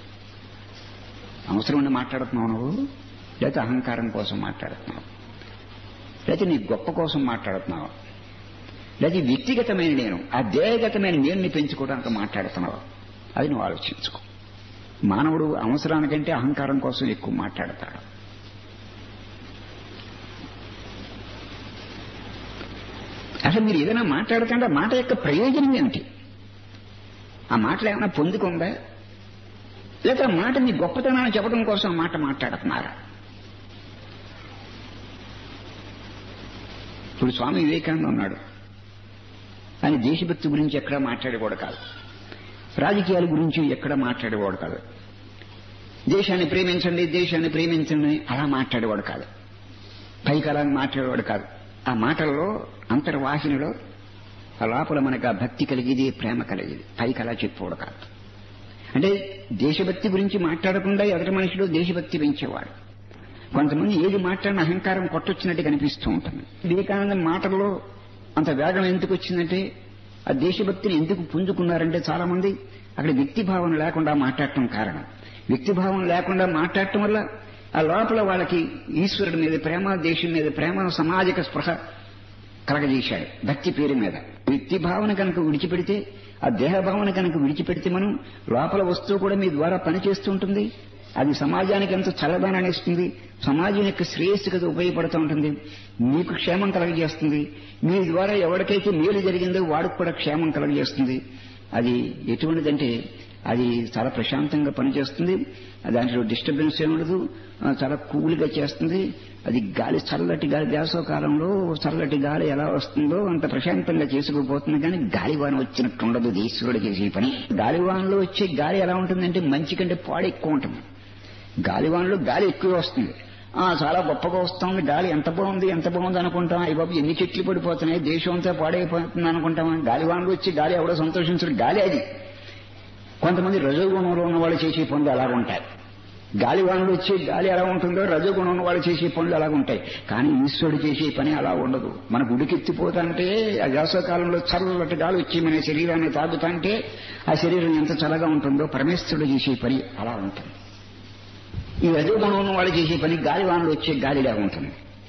అవసరం ఉండి మాట్లాడుతున్నావు నువ్వు, లేకపోతే అహంకారం కోసం మాట్లాడుతున్నావు, లేకపోతే నీ గొప్ప కోసం మాట్లాడుతున్నావు, లేకపోతే వ్యక్తిగతమైన నేను, ఆ దేహగతమైన నేను పెంచుకోవడానికి మాట్లాడుతున్నావు. అది నువ్వు ఆలోచించుకో. మానవుడు అవసరానికంటే అహంకారం కోసం ఎక్కువ మాట్లాడతాడు. అసలు మీరు ఏదైనా మాట్లాడకంటే మాట యొక్క ప్రయోజనం ఏమిటి? ఆ మాటలు ఏమైనా పొందుకుందా, లేదా మాట మీ గొప్పతనాన్ని చెప్పడం కోసం ఆ మాట మాట్లాడుతున్నారా? ఇప్పుడు స్వామి వివేకానంద ఉన్నాడు, ఆయన దేశభక్తి గురించి ఎక్కడా మాట్లాడేవాడు కాదు, రాజకీయాల గురించి ఎక్కడా మాట్లాడేవాడు కాదు, దేశాన్ని ప్రేమించండి దేశాన్ని ప్రేమించండి అలా మాట్లాడేవాడు కాదు, పైకి అలా మాట్లాడేవాడు కాదు. ఆ మాటల్లో అంతర్వాహినిలో ఆ లోపల మనకు ఆ భక్తి కలిగేది, ప్రేమ కలిగేది, పైకి అలా చెప్పేవాడు కాదు. అంటే దేశభక్తి గురించి మాట్లాడకుండా ఎదుటి మనిషిలో దేశభక్తి పెంచేవాడు. కొంతమంది ఏది మాట్లాడిన అహంకారం కొట్టొచ్చినట్టు కనిపిస్తూ ఉంటుంది. వివేకానంద మాటల్లో అంత వేగం ఎందుకు వచ్చిందంటే ఆ దేశభక్తిని ఎందుకు పుంజుకున్నారంటే చాలా మంది అక్కడ వ్యక్తిభావం లేకుండా మాట్లాడటం కారణం. వ్యక్తిభావం లేకుండా మాట్లాడటం వల్ల ఆ లోపల వాళ్ళకి ఈశ్వరుడి మీద ప్రేమ, దేశం మీద ప్రేమ, సామాజిక స్పృహ కలగజేశాడు భక్తి పేరు మీద. వ్యక్తిభావన కనుక విడిచిపెడితే, ఆ దేహభావన కనుక విడిచిపెడితే మనం లోపల వస్తువు కూడా మీ ద్వారా పనిచేస్తూ ఉంటుంది. అది సమాజానికి ఎంతో చల్లదనాన్ని ఇస్తుంది, సమాజం యొక్క శ్రేయస్సుకి ఉపయోగపడుతూ ఉంటుంది, మీకు క్షేమం కలగజేస్తుంది. మీ ద్వారా ఎవరికైతే మేలు జరిగిందో వాడికి కూడా క్షేమం కలగజేస్తుంది. అది ఎటువంటిదంటే అది చాలా ప్రశాంతంగా పనిచేస్తుంది, దాంట్లో డిస్టర్బెన్స్ ఏముండదు, చాలా కూల్గా చేస్తుంది. అది గాలి, చల్లటి గాలి, వేసవకాలంలో చల్లటి గాలి ఎలా వస్తుందో అంత ప్రశాంతంగా చేసుకుపోతుంది. కానీ గాలివాన వచ్చినట్టు ఉండదు ఈశ్వరుడు చేసే పని. గాలివానలో వచ్చే గాలి ఎలా ఉంటుందంటే మంచి కంటే పాడు ఎక్కువ ఉంటుంది. గాలివానలో గాలి ఎక్కువ వస్తుంది, చాలా గొప్పగా వస్తుంది గాలి, ఎంత బాగుంది ఎంత బాగుంది అనుకుంటాం. అయ్యి బాబు ఎన్ని చెట్లు పడిపోతున్నాయి, దేశం అంతా పాడైపోతుంది అనుకుంటామా. గాలివానలో వచ్చి గాలి ఎవడో సంతోషించడు, గాలి అది. కొంతమంది రజోగుణంలో ఉన్న వాళ్ళు చేసే పనులు అలాగుంటాయి. గాలివానలు వచ్చి గాలి ఎలా ఉంటుందో రజోగుణం ఉన్న వాళ్ళు చేసే పనులు అలాగుంటాయి. కానీ ఈశ్వరుడు చేసే పని అలా ఉండదు. మనకు ఉడికెత్తిపోతాంటే ఆ వేసవకాలంలో చల్లటి గాలి వచ్చి మన శరీరాన్ని తాగుతాంటే ఆ శరీరం ఎంత చల్లగా ఉంటుందో పరమేశ్వరుడు చేసే పని అలా ఉంటుంది. ఈ రజోగుణం ఉన్న వాళ్ళు చేసే పని గాలివానలు వచ్చే గాలిలా ఉంటుంది.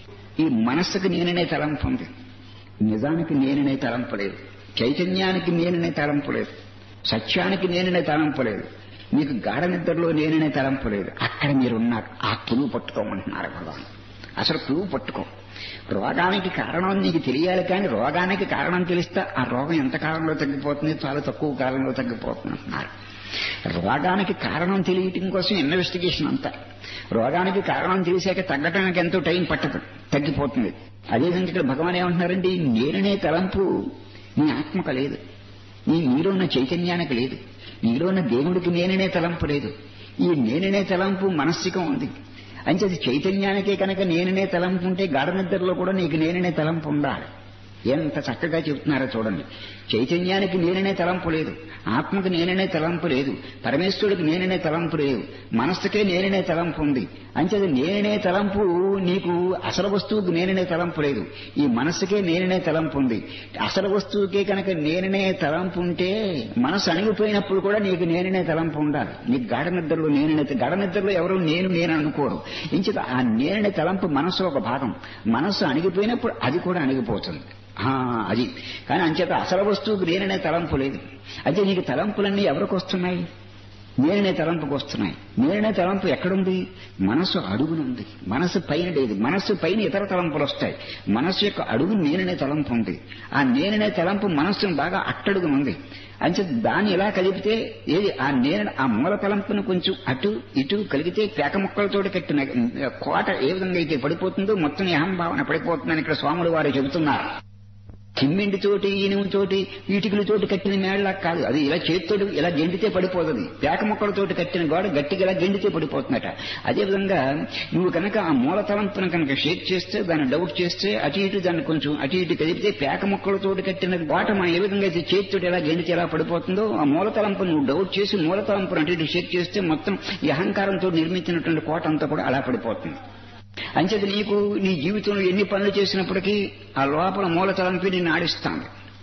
ఈ మనస్సుకు నేననే తలంపు ఉంది, నిజానికి నేననే తలంపు లేదు, చైతన్యానికి నేననే తలంపు లేదు, సత్యానికి నేననే తలంపు లేదు, మీకు గాఢ నిద్రలో నేననే తలంపు లేదు. అక్కడ మీరున్నారు, ఆ పురుగు పట్టుకోమంటున్నారు భగవాన్. అసలు పురుగు పట్టుకో. రోగానికి కారణం నీకు తెలియాలి, కానీ రోగానికి కారణం తెలిస్తే ఆ రోగం ఎంత కాలంలో తగ్గిపోతుంది, చాలా తక్కువ కాలంలో తగ్గిపోతుంది అంటున్నారు. రోగానికి కారణం తెలియటం కోసం ఇన్వెస్టిగేషన్ అంతా. రోగానికి కారణం తెలిసాక తగ్గటానికి ఎంతో టైం పట్టదు, తగ్గిపోతుంది. అదేవిధంగా ఇక్కడ భగవాన్ ఏమంటున్నారంటే నేననే తలంపు నీ ఆత్మకు లేదు, నీ నీలో ఉన్న చైతన్యానికి లేదు, నీలో ఉన్న దేవుడికి నేననే తలంపు లేదు. ఈ నేననే తలంపు మనస్సుకం ఉంది. అంచేది చైతన్యానికే కనుక నేననే తలంపు ఉంటే గాఢ నిద్రలో కూడా నీకు నేననే తలంపు ఉండాలి. ఎంత చక్కగా చెబుతున్నారో చూడండి. చైతన్యానికి నేననే తలంపు లేదు, ఆత్మకు నేననే తలంపు లేదు, పరమేశ్వరుడికి నేననే తలంపు లేదు, మనస్సుకే నేననే తలంపు ఉంది. అంచేది నేననే తలంపు నీకు అసలు వస్తువుకి నేననే తలంపు లేదు, ఈ మనస్సుకే నేననే తలంపు ఉంది. అసలు వస్తువుకే కనుక నేననే తలంపు ఉంటే మనసు అణిగిపోయినప్పుడు కూడా నీకు నేననే తలంపు ఉండాలి. నీకు గాఢ నిద్రలో నేననే, గాఢ నిద్రలో ఎవరు నేను నేను అనుకోరు. ఇంచేత ఆ నేననే తలంపు మనస్సు ఒక భాగం. మనస్సు అణిగిపోయినప్పుడు అది కూడా అణిగిపోతుంది. అది కానీ అంచేత అసలు వస్తువుకు నేననే తలంపు లేదు. అయితే నీకు తలంపులన్నీ ఎవరికి వస్తున్నాయి? నేననే తలంపుకు వస్తున్నాయి. నేననే తలంపు ఎక్కడుంది? మనస్సు అడుగునుంది, మనస్సు పైన లేదు. మనస్సు పైన ఇతర తలంపులు వస్తాయి, మనస్సు యొక్క అడుగు నేననే తలంపు ఉంది. ఆ నేననే తలంపు మనస్సును బాగా అట్టడుగునుంది. అంటే దాన్ని ఎలా కలిపితే ఏది ఆ నేను ఆ మూల తలంపును కొంచెం అటు ఇటు కలిగితే పేక ముక్కలతోటి కట్టిన కోట ఏ విధంగా అయితే పడిపోతుందో మొత్తం అహంభావన పడిపోతుందని ఇక్కడ స్వాములు వారు చెబుతున్నారు. చిమ్మిండితోటి ఇనుముతోటి వీటికలతోటి కట్టిన మేడలా కాదు, అది ఇలా చేతితోటి ఇలా గెండితే పడిపోతుంది. పేక మొక్కలతోటి కట్టిన గోడ గట్టిగా ఇలా గెండితే పడిపోతుందట. అదేవిధంగా నువ్వు కనుక ఆ మూల తలంపును కనుక షేక్ చేస్తే, దాన్ని డౌట్ చేస్తే, అటు ఇటు దాన్ని కొంచెం అటు ఇటు కదిపితే పేక మొక్కలతోటి కట్టిన గోట మనం ఏ విధంగా అయితే చేతితోటి ఎలా గెండితే ఎలా పడిపోతుందో, ఆ మూల తలంపు నువ్వు డౌట్ చేసి మూల తలంపును అటు ఇటు షేక్ చేస్తే మొత్తం ఈ అహంకారంతో నిర్మించినటువంటి కోట అంతా కూడా అలా పడిపోతుంది. అంచేది నీకు నీ జీవితంలో ఎన్ని పనులు చేసినప్పటికీ ఆ లోపల మూల తలంపి నిన్ను ఆడిస్తాను.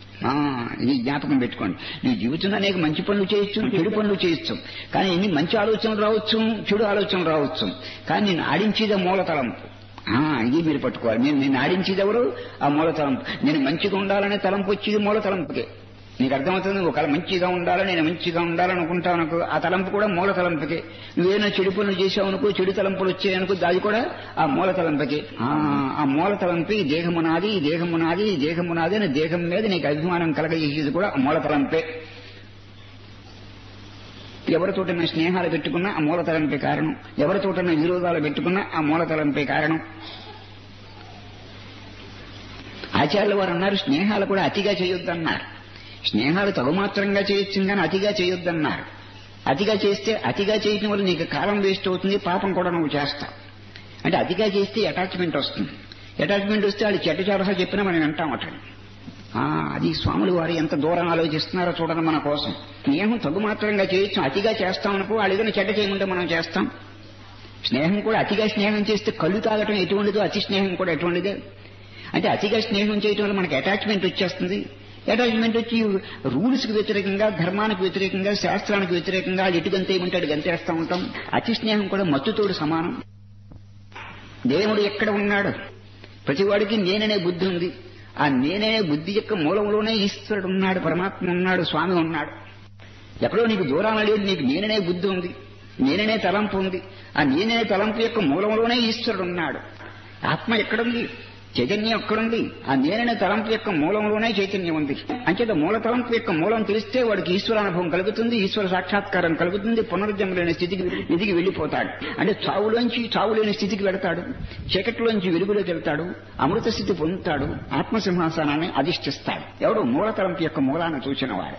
ఇది జ్ఞాపకం పెట్టుకోండి. నీ జీవితంలో అనేక మంచి పనులు చేయొచ్చు, చెడు పనులు చేయొచ్చు, కానీ ఎన్ని మంచి ఆలోచనలు రావచ్చు, చెడు ఆలోచనలు రావచ్చు, కానీ నేను ఆడించేది మూల తలంపు. ఇది మీరు పట్టుకోవాలి. నేను నేను ఆడించేది ఎవరు? ఆ మూల తలంపు. నేను మంచిగా ఉండాలనే తలంపు వచ్చేది మూల తలంపుకే. నీకు అర్థమవుతుంది. ఒకవేళ మంచిగా ఉండాలని నేను మంచిగా ఉండాలనుకుంటావు అనుకో, ఆ తలంపు కూడా మూల తలంపుకే. నువ్వేనా చెడు పనులు చేసావు అనుకో, చెడు తలంపులు వచ్చాయనుకో, అది కూడా ఆ మూల తలంపకే. ఆ మూల తలంపి దేహము నాది, దేహము నాది, దేహము నాది అని దేహం మీద నీకు అభిమానం కలగజేసేది కూడా ఆ మూల తలంపే. ఎవరితోటైనా స్నేహాలు పెట్టుకున్నా ఆ మూల తలంపే కారణం, ఎవరితోటైనా విరోధాలు పెట్టుకున్నా ఆ మూల తలంపే కారణం. ఆచార్యుల వారు అన్నారు, స్నేహాలు కూడా అతిగా చేయొద్దన్నారు. స్నేహాలు తగుమాత్రంగా చేయొచ్చు కానీ అతిగా చేయొద్దన్నారు. అతిగా చేస్తే అతిగా చేయటం వల్ల నీకు కాలం వేస్ట్ అవుతుంది, పాపం కూడా నువ్వు చేస్తావు. అంటే అతిగా చేస్తే అటాచ్మెంట్ వస్తుంది. అటాచ్మెంట్ వస్తే వాళ్ళు చెడ్డ చెడసా చెప్పినా మనం వింటామట. అది స్వాములు వారు ఎంత దూరం ఆలోచిస్తున్నారో చూడండి మన కోసం. స్నేహం తగుమాత్రంగా చేయొచ్చు, అతిగా చేస్తాం అనుకో, వాళ్ళు ఏదైనా చెడ్డ చేయమంటే మనం చేస్తాం. స్నేహం కూడా అతిగా స్నేహం చేస్తే కళ్ళు తాగటం ఎటువంటిదో అతి స్నేహం కూడా ఎటువంటిదే. అంటే అతిగా స్నేహం చేయటం వల్ల మనకి అటాచ్మెంట్ వచ్చేస్తుంది. అటాచ్మెంట్ వచ్చి రూల్స్ కి వ్యతిరేకంగా, ధర్మానికి వ్యతిరేకంగా, శాస్త్రానికి వ్యతిరేకంగా ఎటు గంతేయమంటే అటు గంతేస్తా ఉంటాం. అతి స్నేహం కూడా మత్తుతోడు సమానం. దేవుడు ఎక్కడ ఉన్నాడు? ప్రతివాడికి నేననే బుద్ధి ఉంది. ఆ నేననే బుద్ధి యొక్క మూలంలోనే ఈశ్వరుడు ఉన్నాడు, పరమాత్మ ఉన్నాడు, స్వామి ఉన్నాడు. ఎక్కడో నీకు దూరాన లేదు, నీకు నేననే బుద్ధి ఉంది, నేననే తలంపు ఉంది. ఆ నేననే తలంపు యొక్క మూలంలోనే ఈశ్వరుడు ఉన్నాడు. ఆత్మ ఎక్కడుంది? చైతన్యం ఎక్కడుంది? ఆ నేననే తలంపు యొక్క మూలంలోనే చైతన్యం ఉంది. అంచేత మూల తలంపు యొక్క మూలం తెలిస్తే వాడికి ఈశ్వరానుభవం కలుగుతుంది, ఈశ్వర సాక్షాత్కారం కలుగుతుంది, పునరుద్ధరణ లేని స్థితికి నిధికి వెళ్లిపోతాడు. అంటే చావులోంచి చావు లేని స్థితికి వెళతాడు, చీకటిలోంచి వెలుగులోకి వెళ్తాడు, అమృత స్థితి పొందుతాడు, ఆత్మసింహాసనాన్ని అధిష్ఠిస్తాడు. ఎవడు మూల తలంపు యొక్క మూలాన్ని చూసిన వాడు.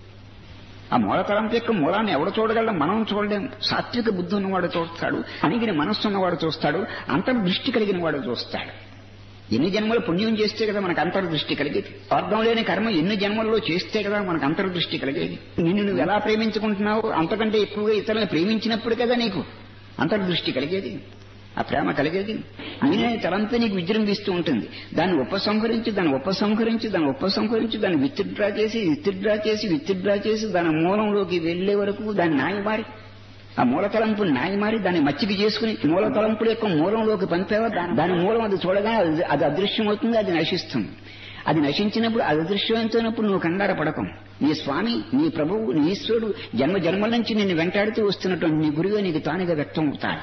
ఆ మూల తలంపు యొక్క మూలాన్ని ఎవడు చూడగలం? మనం చూడలేం. సాత్విక బుద్ధి ఉన్నవాడు చూస్తాడు, అణిగిన మనస్సు ఉన్నవాడు చూస్తాడు, అంతర్దృష్టి కలిగిన వాడు చూస్తాడు. ఎన్ని జన్మలు పుణ్యం చేస్తే కదా మనకు అంతర్దృష్టి కలిగేది. అర్థం లేని కర్మ ఎన్ని జన్మల్లో చేస్తే కదా మనకు అంతర్దృష్టి కలిగేది. నిన్ను నువ్వు ఎలా ప్రేమించుకుంటున్నావు, అంతకంటే ఎక్కువగా ఇతరులను ప్రేమించినప్పుడు కదా నీకు అంతర్దృష్టి కలిగేది, ఆ ప్రేమ కలిగేది. నేనే తలంతా నీకు విజృంభిస్తూ ఉంటుంది. దాన్ని ఉపసంహరించి దాన్ని ఉపసంహరించి దాన్ని ఉపసంహరించి దాన్ని విత్డ్రా చేసి విత్డ్రా చేసి విత్డ్రా చేసి దాని మూలంలోకి వెళ్లే వరకు దాన్ని నాయమారి, ఆ మూల తలంపు నాయమారి దాన్ని మచ్చికి చేసుకుని మూల తలంపుల యొక్క మూలంలోకి పంపేవా, దాని మూలం అది చూడగా అది అదృశ్యమవుతుంది, అది నశిస్తుంది. అది నశించినప్పుడు అది అదృశ్యమైనప్పుడు నువ్వు కంగార పడకం. నీ స్వామి, నీ ప్రభువు, నీ ఈశ్వరుడు జన్మ జన్మల నుంచి నిన్ను వెంటాడుతూ వస్తున్నటువంటి నీ గురువే నీకు తానుగా వ్యక్తం అవుతాడు.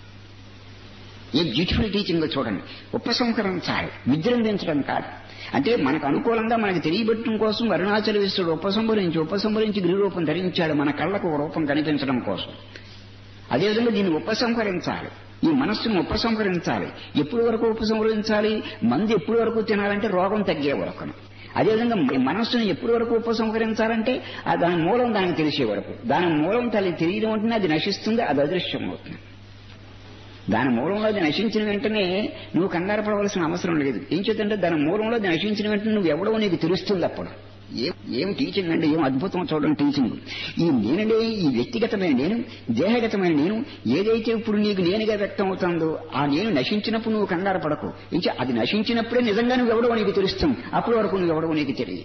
ఏ బ్యూటిఫుల్ టీచింగ్ చూడండి. ఉపసంహరించాలి, విజృంభించడం కాదు. అంటే మనకు అనుకూలంగా మనకు తెలియబెట్టడం కోసం అరుణాచల విశ్వరుడు ఉపసంహరించి ఉపసంహరించి గిరిరూపం ధరించాడు మన కళ్ళకు రూపం కనిపించడం కోసం. అదేవిధంగా దీన్ని ఉపసంహరించాలి, ఈ మనస్సును ఉపసంహరించాలి. ఎప్పుడు వరకు ఉపసంహరించాలి? మందు ఎప్పుడు వరకు తినాలంటే రోగం తగ్గే వరకు. అదేవిధంగా మనస్సును ఎప్పుడు వరకు ఉపసంహరించాలంటే దాని మూలం దానికి తెలిసే వరకు. దాని మూలం తల్లి తెలియడం అంటే అది నశిస్తుంది, అది అదృశ్యం అవుతుంది. దాని మూలంలో అది నశించిన వెంటనే నువ్వు కంగారు పడవలసిన అవసరం లేదు. ఏం చేద్దంటే దాని మూలంలో అది నశించిన వెంటనే నువ్వు ఎవడో నీకు తెలుస్తుంది. అప్పుడు ఏం ఏం టీచింగ్ అండి, ఏం అద్భుతం చూడండి టీచింగ్. ఈ నేననే, ఈ వ్యక్తిగతమైన నేను, దేహగతమైన నేను ఏదైతే ఇప్పుడు నీకు నేనుగా వ్యక్తం అవుతుందో ఆ నేను నశించినప్పుడు నువ్వు కంగారు పడకు. ఇంకా అది నశించినప్పుడే నిజంగా నువ్వు ఎవడో నీకు తెలుస్తుంది. అప్పటి వరకు నువ్వు ఎవడో నీకు తెలియదు.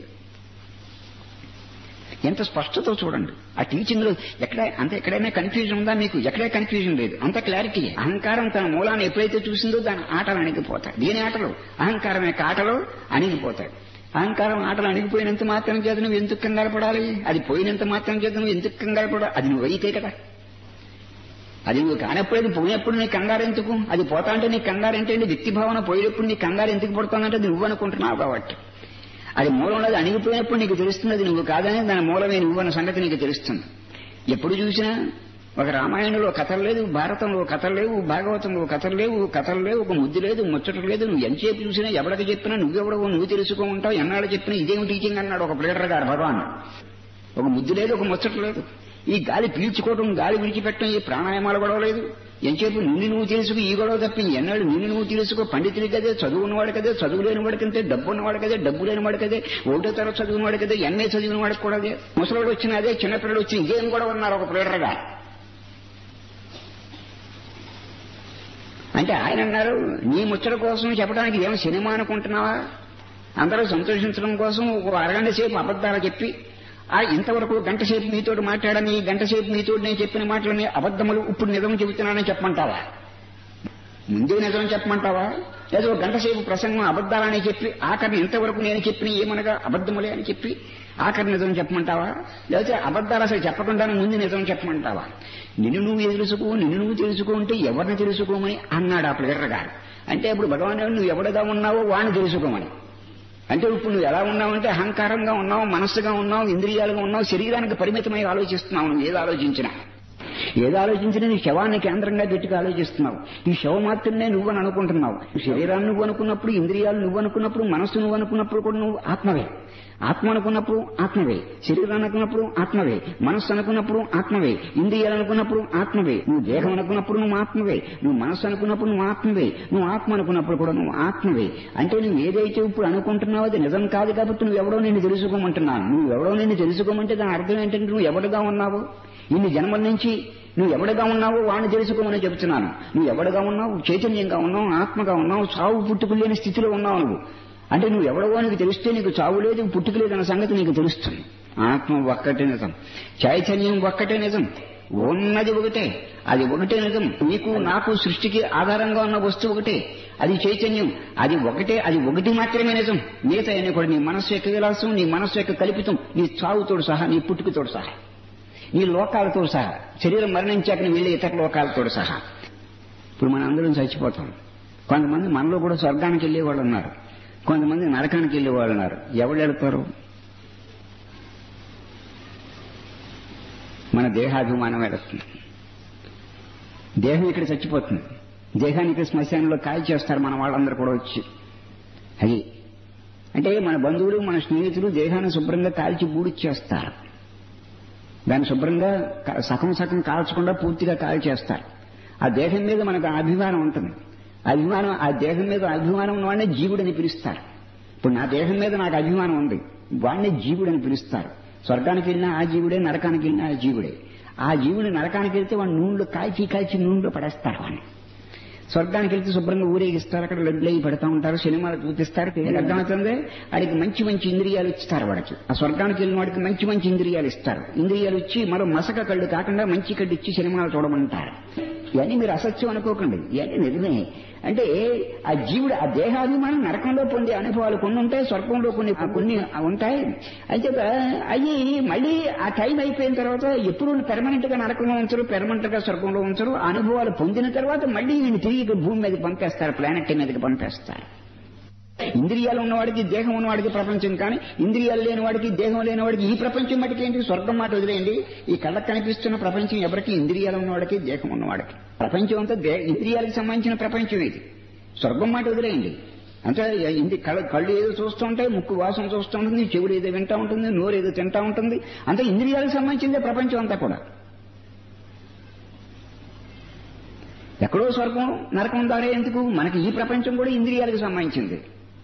ఎంత స్పష్టతో చూడండి ఆ టీచింగ్ లో. ఎక్కడ అంత ఎక్కడైనా కన్ఫ్యూజన్ ఉందా మీకు? ఎక్కడే కన్ఫ్యూజన్ లేదు, అంత క్లారిటీ. అహంకారం తన మూలాన్ని ఎప్పుడైతే చూసిందో దాని ఆటలు అణిగిపోతాయి. దీని ఆటలు అహంకారం యొక్క ఆటలు అణిగిపోతాయి. అహంకారం ఆటలు అణిగిపోయినంత మాత్రం చేత నువ్వు ఎందుకు కంగారు పడాలి? అది పోయినంత మాత్రం చేత నువ్వు ఎందుకు కంగారు పడాలి? అది నువ్వు అయితే కదా. అది నువ్వు కానప్పుడు, అది పోయినప్పుడు నీకు కంగారు ఎందుకు? అది పోతా అంటే నీకు కంగారు ఏంటంటే వ్యక్తి భావన పోయేటప్పుడు నీకు కంగారు ఎందుకు పడుతుందంటే అది నువ్వు అనుకుంటున్నావు కాబట్టి. అది మూలంలో అది అణిగిపోయినప్పుడు నీకు తెలుస్తుంది అది నువ్వు కాదని, దాని మూలమే నువ్వు అన్న సంగతి నీకు తెలుస్తుంది. ఎప్పుడు చూసినా ఒక రామాయణంలో కథలు లేదు, భారతంలో కథలు లేవు, భాగవతంలో కథలు లేవు, కథలు లేవు, ఒక ముద్దు లేదు, ముచ్చట లేదు. నువ్వు ఎంతసేపు చూసినా ఎవరికి చెప్పినా నువ్వెవడో నువ్వు తెలుసుకో ఉంటావు. ఎన్నాళ్ళు చెప్పినా ఇదేమి టీచింగ్ అన్నాడు ఒక ప్లేటర్ గారు భగవాన్. ఒక ముద్దు లేదు, ఒక ముచ్చట లేదు. ఈ గాలి పీల్చుకోవడం, గాలి విడిచిపెట్టడం, ఈ ప్రాణాయామాలు గొడవ లేదు. ఎంతసేపు నిన్ను నువ్వు తెలుసుకో ఈ గొడవ తప్పింది. ఎన్నాడు నిన్ను నువ్వు తెలుసుకో. పండితుడి కదే, చదువు ఉన్నవాడు కదే, చదువు లేని వాడి కంటే డబ్బు ఉన్నవాడు కదే, డబ్బు లేని వాడు కదే, ఒకటో తరగతి చదువుని వాడు కదే, ఎంఏ చదివిన వాడికి కూడా అదే. ముసలోడు వచ్చిన అదే, చిన్నపిల్లలు వచ్చిన ఇదేం గొడవ ఉన్నారు ఒక ప్లేటర్గా. అంటే ఆయన అన్నారు, నీ ముచ్చట కోసం చెప్పడానికి ఏమో సినిమా అనుకుంటున్నావా? అందరూ సంతోషించడం కోసం ఒక అరగంట సేపు అబద్ధాలు చెప్పి ఆ ఇంతవరకు గంట సేపు మీతో మాట్లాడని, గంట సేపు మీతో నేను చెప్పిన మాటలని అబద్ధములు, ఇప్పుడు నిజం చెబుతున్నానని చెప్పమంటావా? ముందే నిజం చెప్పమంటావా, లేదా ఒక గంట సేపు ప్రసంగం అబద్ధాలని చెప్పి ఆఖరిని ఇంతవరకు నేను చెప్పిన ఏమనగా అబద్ధములే అని చెప్పి ఆఖరి నిజం చెప్పమంటావా, లేకపోతే అబద్ధాలు అసలు చెప్పకుండానే ముందు నిజం చెప్పమంటావా? నిన్ను నువ్వు తెలుసుకో, నిన్ను నువ్వు తెలుసుకో అంటే ఎవరిని తెలుసుకోమని అన్నాడు ఆ ప్లేయర్ గారు. అంటే ఇప్పుడు భగవానుడు నువ్వు ఎవడగా ఉన్నావో వాడిని తెలుసుకోమని. అంటే ఇప్పుడు నువ్వు ఎలా ఉన్నావంటే అహంకారంగా ఉన్నావు, మనస్సుగా ఉన్నావు, ఇంద్రియాలుగా ఉన్నావు, శరీరానికి పరిమితమై ఆలోచిస్తున్నావు. నువ్వు ఏది ఆలోచించినా ఏది ఆలోచించినా నీ శవాన్ని కేంద్రంగా పెట్టుకు ఆలోచిస్తున్నావు. ఈ శవం మాత్రమే నువ్వు అని అనుకుంటున్నావు. శరీరాన్ని నువ్వు అనుకున్నప్పుడు, ఇంద్రియాలు నువ్వు అనుకున్నప్పుడు, మనస్సు నువ్వు అనుకున్నప్పుడు కూడా నువ్వు ఆత్మవే. ఆత్మ అనుకున్నప్పుడు ఆత్మవే, శరీరాన్ని అనుకున్నప్పుడు ఆత్మవే, మనస్సు అనుకున్నప్పుడు ఆత్మవే, ఇంద్రియాలు అనుకున్నప్పుడు ఆత్మవే, నువ్వు దేహం అనుకున్నప్పుడు నువ్వు ఆత్మవే, నువ్వు మనస్సు అనుకున్నప్పుడు నువ్వు ఆత్మవే, నువ్వు ఆత్మ అనుకున్నప్పుడు కూడా నువ్వు ఆత్మవే. అంటే నువ్వు ఏదైతే ఇప్పుడు అనుకుంటున్నావో అది నిజం కాదు కాబట్టి నువ్వు ఎవడో నిన్ను తెలుసుకోమంటున్నాను. నువ్వు ఎవడో నిన్ను తెలుసుకోమంటే దాని అర్థం ఏంటంటే నువ్వు ఎవడుగా ఉన్నావు, ఇన్ని జన్మల నుంచి నువ్వు ఎవడుగా ఉన్నావో వాడిని తెలుసుకోమని చెబుతున్నాను. నువ్వు ఎవడుగా ఉన్నావు, చైతన్యంగా ఉన్నావు, ఆత్మగా ఉన్నావు, చావు పుట్టుకు లేని స్థితిలో ఉన్నావు నువ్వు. అంటే నువ్వు ఎవడవో నీకు తెలిస్తే నీకు చావు లేదు, పుట్టుక లేదన్న సంగతి నీకు తెలుస్తుంది. ఆత్మ ఒక్కటే నిజం, చైతన్యం ఒక్కటే నిజం, ఉన్నది ఒకటే, అది ఒకటే నిజం. నీకు నాకు సృష్టికి ఆధారంగా ఉన్న వస్తువు ఒకటే, అది చైతన్యం, అది ఒకటే, అది ఒకటి మాత్రమే నిజం. మిగతా అన్ని కూడా నీ మనస్సు యొక్క విలాసం, నీ మనస్సు యొక్క కల్పితం, నీ చావుతోడు సహా, నీ పుట్టుకతోడు సహా, నీ లోకాలతో సహా, శరీరం మరణించాక నీ వెళ్ళే ఇతర లోకాలతో సహా. ఇప్పుడు మన అందరం చచ్చిపోతాం. కొంతమంది మనలో కూడా స్వర్గానికి వెళ్ళే వాళ్ళు ఉన్నారు, కొంతమంది నరకానికి వెళ్ళే వాళ్ళు ఉన్నారు. ఎవరు వెళ్తారు? మన దేహాభిమానం వెళుతుంది. దేహం ఇక్కడ చచ్చిపోతుంది, దేహాన్ని ఇక్కడ శ్మశానంలో కాయ చేస్తారు మన వాళ్ళందరూ కూడా వచ్చి. అది అంటే మన బంధువులు, మన స్నేహితులు దేహాన్ని శుభ్రంగా కాల్చి బూడిచ్చేస్తారు. దాన్ని శుభ్రంగా సగం సగం కాల్చకుండా పూర్తిగా కాల్ చేస్తారు. ఆ దేహం మీద మనకు అభిమానం ఉంటుంది. అభిమానం, ఆ దేహం మీద అభిమానం ఉన్నవాడినే జీవుడని పిలుస్తారు. ఇప్పుడు నా దేహం మీద నాకు అభిమానం ఉంది, వాడినే జీవుడని పిలుస్తారు. స్వర్గానికి వెళ్ళినా ఆ జీవుడే, నరకానికి వెళ్ళినా ఆ జీవుడే. ఆ జీవుడు నరకానికి వెళ్తే వాడిని నూనెలో కాల్చి కాల్చి నూనెలో పడేస్తారు. వాడిని స్వర్గానికి వెళ్తే శుభ్రంగా ఊరేగిస్తారు, అక్కడ లడ్లు అయి పెడతా ఉంటారు, సినిమాలు చూపిస్తారు. అర్థమవుతుంది? వాడికి మంచి మంచి ఇంద్రియాలు ఇస్తారు. వాడికి ఆ స్వర్గానికి వెళ్ళిన వాడికి మంచి మంచి ఇంద్రియాలు ఇస్తారు. ఇంద్రియాలు ఇచ్చి మరో మసక కళ్ళు కాకుండా మంచి కళ్ళు ఇచ్చి సినిమాలు చూడమంటారు. ఇవన్నీ మీరు అసత్యం అనుకోకండి, ఇవన్నీ నిజమే. అంటే ఆ జీవుడు ఆ దేహాభిమానం నరకంలో పొందే అనుభవాలు కొన్ని ఉంటాయి, స్వర్గంలో కొన్ని కొన్ని ఉంటాయి. అయితే అవి మళ్ళీ ఆ టైం అయిపోయిన తర్వాత ఎప్పుడు పెర్మనెంట్ గా నరకంలో ఉంచరు, పెర్మనెంట్ గా స్వర్గంలో ఉంచరు. ఆ అనుభవాలు పొందిన తర్వాత మళ్ళీ వీళ్ళు తిరిగి భూమి మీదకి పంపేస్తారు, ప్లానెట్ మీదకి పంపేస్తారు. ఇంద్రియాలు ఉన్నవాడికి, దేహం ఉన్నవాడికి ప్రపంచం, కానీ ఇంద్రియాలు లేని వాడికి, దేహం లేని వాడికి ఈ ప్రపంచం మటుకు ఏంటి? స్వర్గం మాట వదిలేయండి. ఈ కళ్ళకు కనిపిస్తున్న ప్రపంచం ఎవరికి? ఇంద్రియాలు ఉన్నవాడికి, దేహం ఉన్నవాడికి. ప్రపంచం అంతా ఇంద్రియాలకు సంబంధించిన ప్రపంచం ఇది. స్వర్గం మాట వదిలేయండి. అంటే ఇంది కళ్ళ కళ్ళు ఏదో చూస్తూ ఉంటాయి, ముక్కు వాసన చూస్తూ ఉంటుంది, చెవులు ఏదో వింటా ఉంటుంది, నోరు ఏదో తింటా ఉంటుంది. అంతా ఇంద్రియాలకు సంబంధించిందే ప్రపంచం అంతా కూడా. ఎక్కడో స్వర్గం నరకం దారే ఎందుకు? మనకి ఈ ప్రపంచం కూడా ఇంద్రియాలకు సంబంధించింది.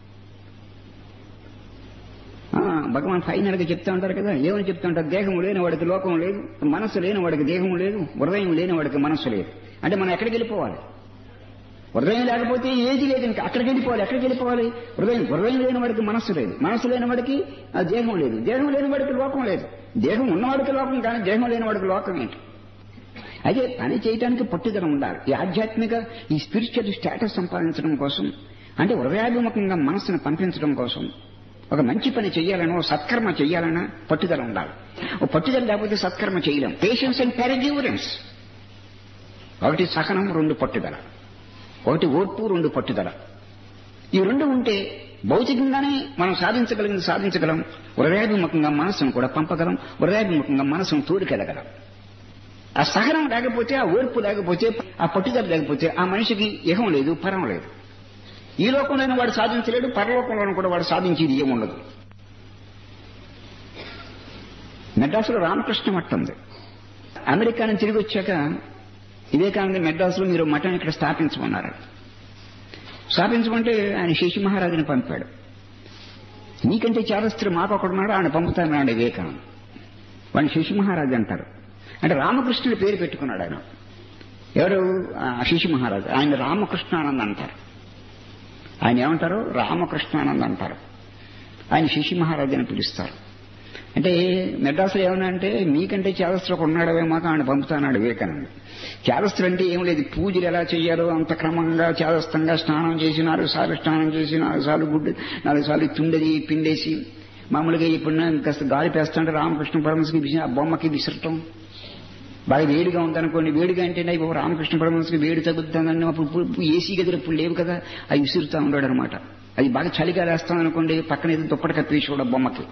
భగవాన్ ఫైనల్ గా చెప్తా ఉంటారు కదా, ఏమని చెప్తా ఉంటారు? దేహం లేని వాడికి లోకం లేదు, మనస్సు లేని వాడికి దేహం లేదు, హృదయం లేని వాడికి మనస్సు లేదు. అంటే మనం ఎక్కడికి వెళ్ళిపోవాలి? హృదయం లేకపోతే ఏది లేదు, ఇంకా అక్కడికి వెళ్ళిపోవాలి. ఎక్కడికి వెళ్ళిపోవాలి? హృదయం. హృదయం లేని వాడికి మనస్సు లేదు, మనస్సు లేని వాడికి ఆ దేహం లేదు, దేహం లేని వాడికి లోకం లేదు. దేహం ఉన్నవాడికి లోకం, కానీ దేహం లేని వాడికి లోకం ఏంటి? అయితే పని చేయడానికి పట్టుదల ఉండాలి. ఈ ఆధ్యాత్మిక, ఈ స్పిరిచువల్ స్టేటస్ సంపాదించడం కోసం, అంటే హృదయాభిముఖంగా మనస్సును పంపించడం కోసం, ఒక మంచి పని చెయ్యాలనో, సత్కర్మ చెయ్యాలన్నా పట్టుదల ఉండాలి. ఓ పట్టుదల లేకపోతే సత్కర్మ చేయలేం. Patience and perseverance. ఒకటి సహనం, రెండు పట్టుదల. ఒకటి ఓర్పు, రెండు పట్టుదల. ఈ రెండు ఉంటే భౌతికంగానే మనం సాధించగలిగింది సాధించగలం, హృదయాభిముఖంగా మనస్సును కూడా పంపగలం, హృదయాభిముఖంగా మనస్సును తోడుకెళ్ళగలం. ఆ సహనం లేకపోతే, ఆ ఓర్పు లేకపోతే, ఆ పట్టుదల లేకపోతే ఆ మనిషికి ఇహం లేదు, పరం లేదు. ఈ లోకంలోనే వాడు సాధించలేడు, పరలోకంలోనూ కూడా వాడు సాధించేది ఏముండదు. మెడ్రాసులో రామకృష్ణ మఠం ఉంది. అమెరికా నుంచి తిరిగి వచ్చాక వివేకానంద మెడ్రాసులో మీరు మఠం ఇక్కడ స్థాపించమన్నారు. స్థాపించమంటే ఆయన శేషి మహారాజుని పంపాడు. నీకంటే చారస్త్రి మాకొకడున్నాడు, ఆయన పంపుతానన్నాడు వివేకానంద. వాడిని శేషి మహారాజు అంటారు. అంటే రామకృష్ణుడి పేరు పెట్టుకున్నాడు ఆయన. ఎవరు? శేషి మహారాజు. ఆయన రామకృష్ణానంద్ అంటారు. ఆయన ఏమంటారు? రామకృష్ణానంద్ అంటారు. ఆయన శేషి మహారాజు అని పిలుస్తారు. అంటే మెడ్రాసులో ఏమన్నా అంటే మీకంటే చేదస్తులు ఒక ఉన్నాడవేమో ఆయన పంపుతాన్నాడు వివేకానంద. చేదస్తులు అంటే ఏం లేదు, పూజలు ఎలా చేయాలో అంత క్రమంగా చేదస్తంగా స్నానం చేసి నాలుగు సార్లు స్నానం చేసి నాలుగు సార్లు గుడ్డు నాలుగు సార్లు తుండది పిండేసి మామూలుగా ఇప్పుడు కాస్త గాలి పేస్తుంటే రామకృష్ణ పరమహంసకి ఆ బొమ్మకి విసరటం. బాగా వేడిగా ఉందనుకోండి, వేడిగా అంటే ఇప్పుడు రామకృష్ణ పరమహంసకి వేడి తగ్గుతుందని అప్పుడు ఏసీ గదిలో ఇప్పుడు లేవు కదా, అవి విసురుతూ ఉన్నాడు అనమాట. అది బాగా చలిగా వేస్తాం అనుకోండి, పక్కన ఏదో దుప్పటి కప్పేసి కూడా బొమ్మకి.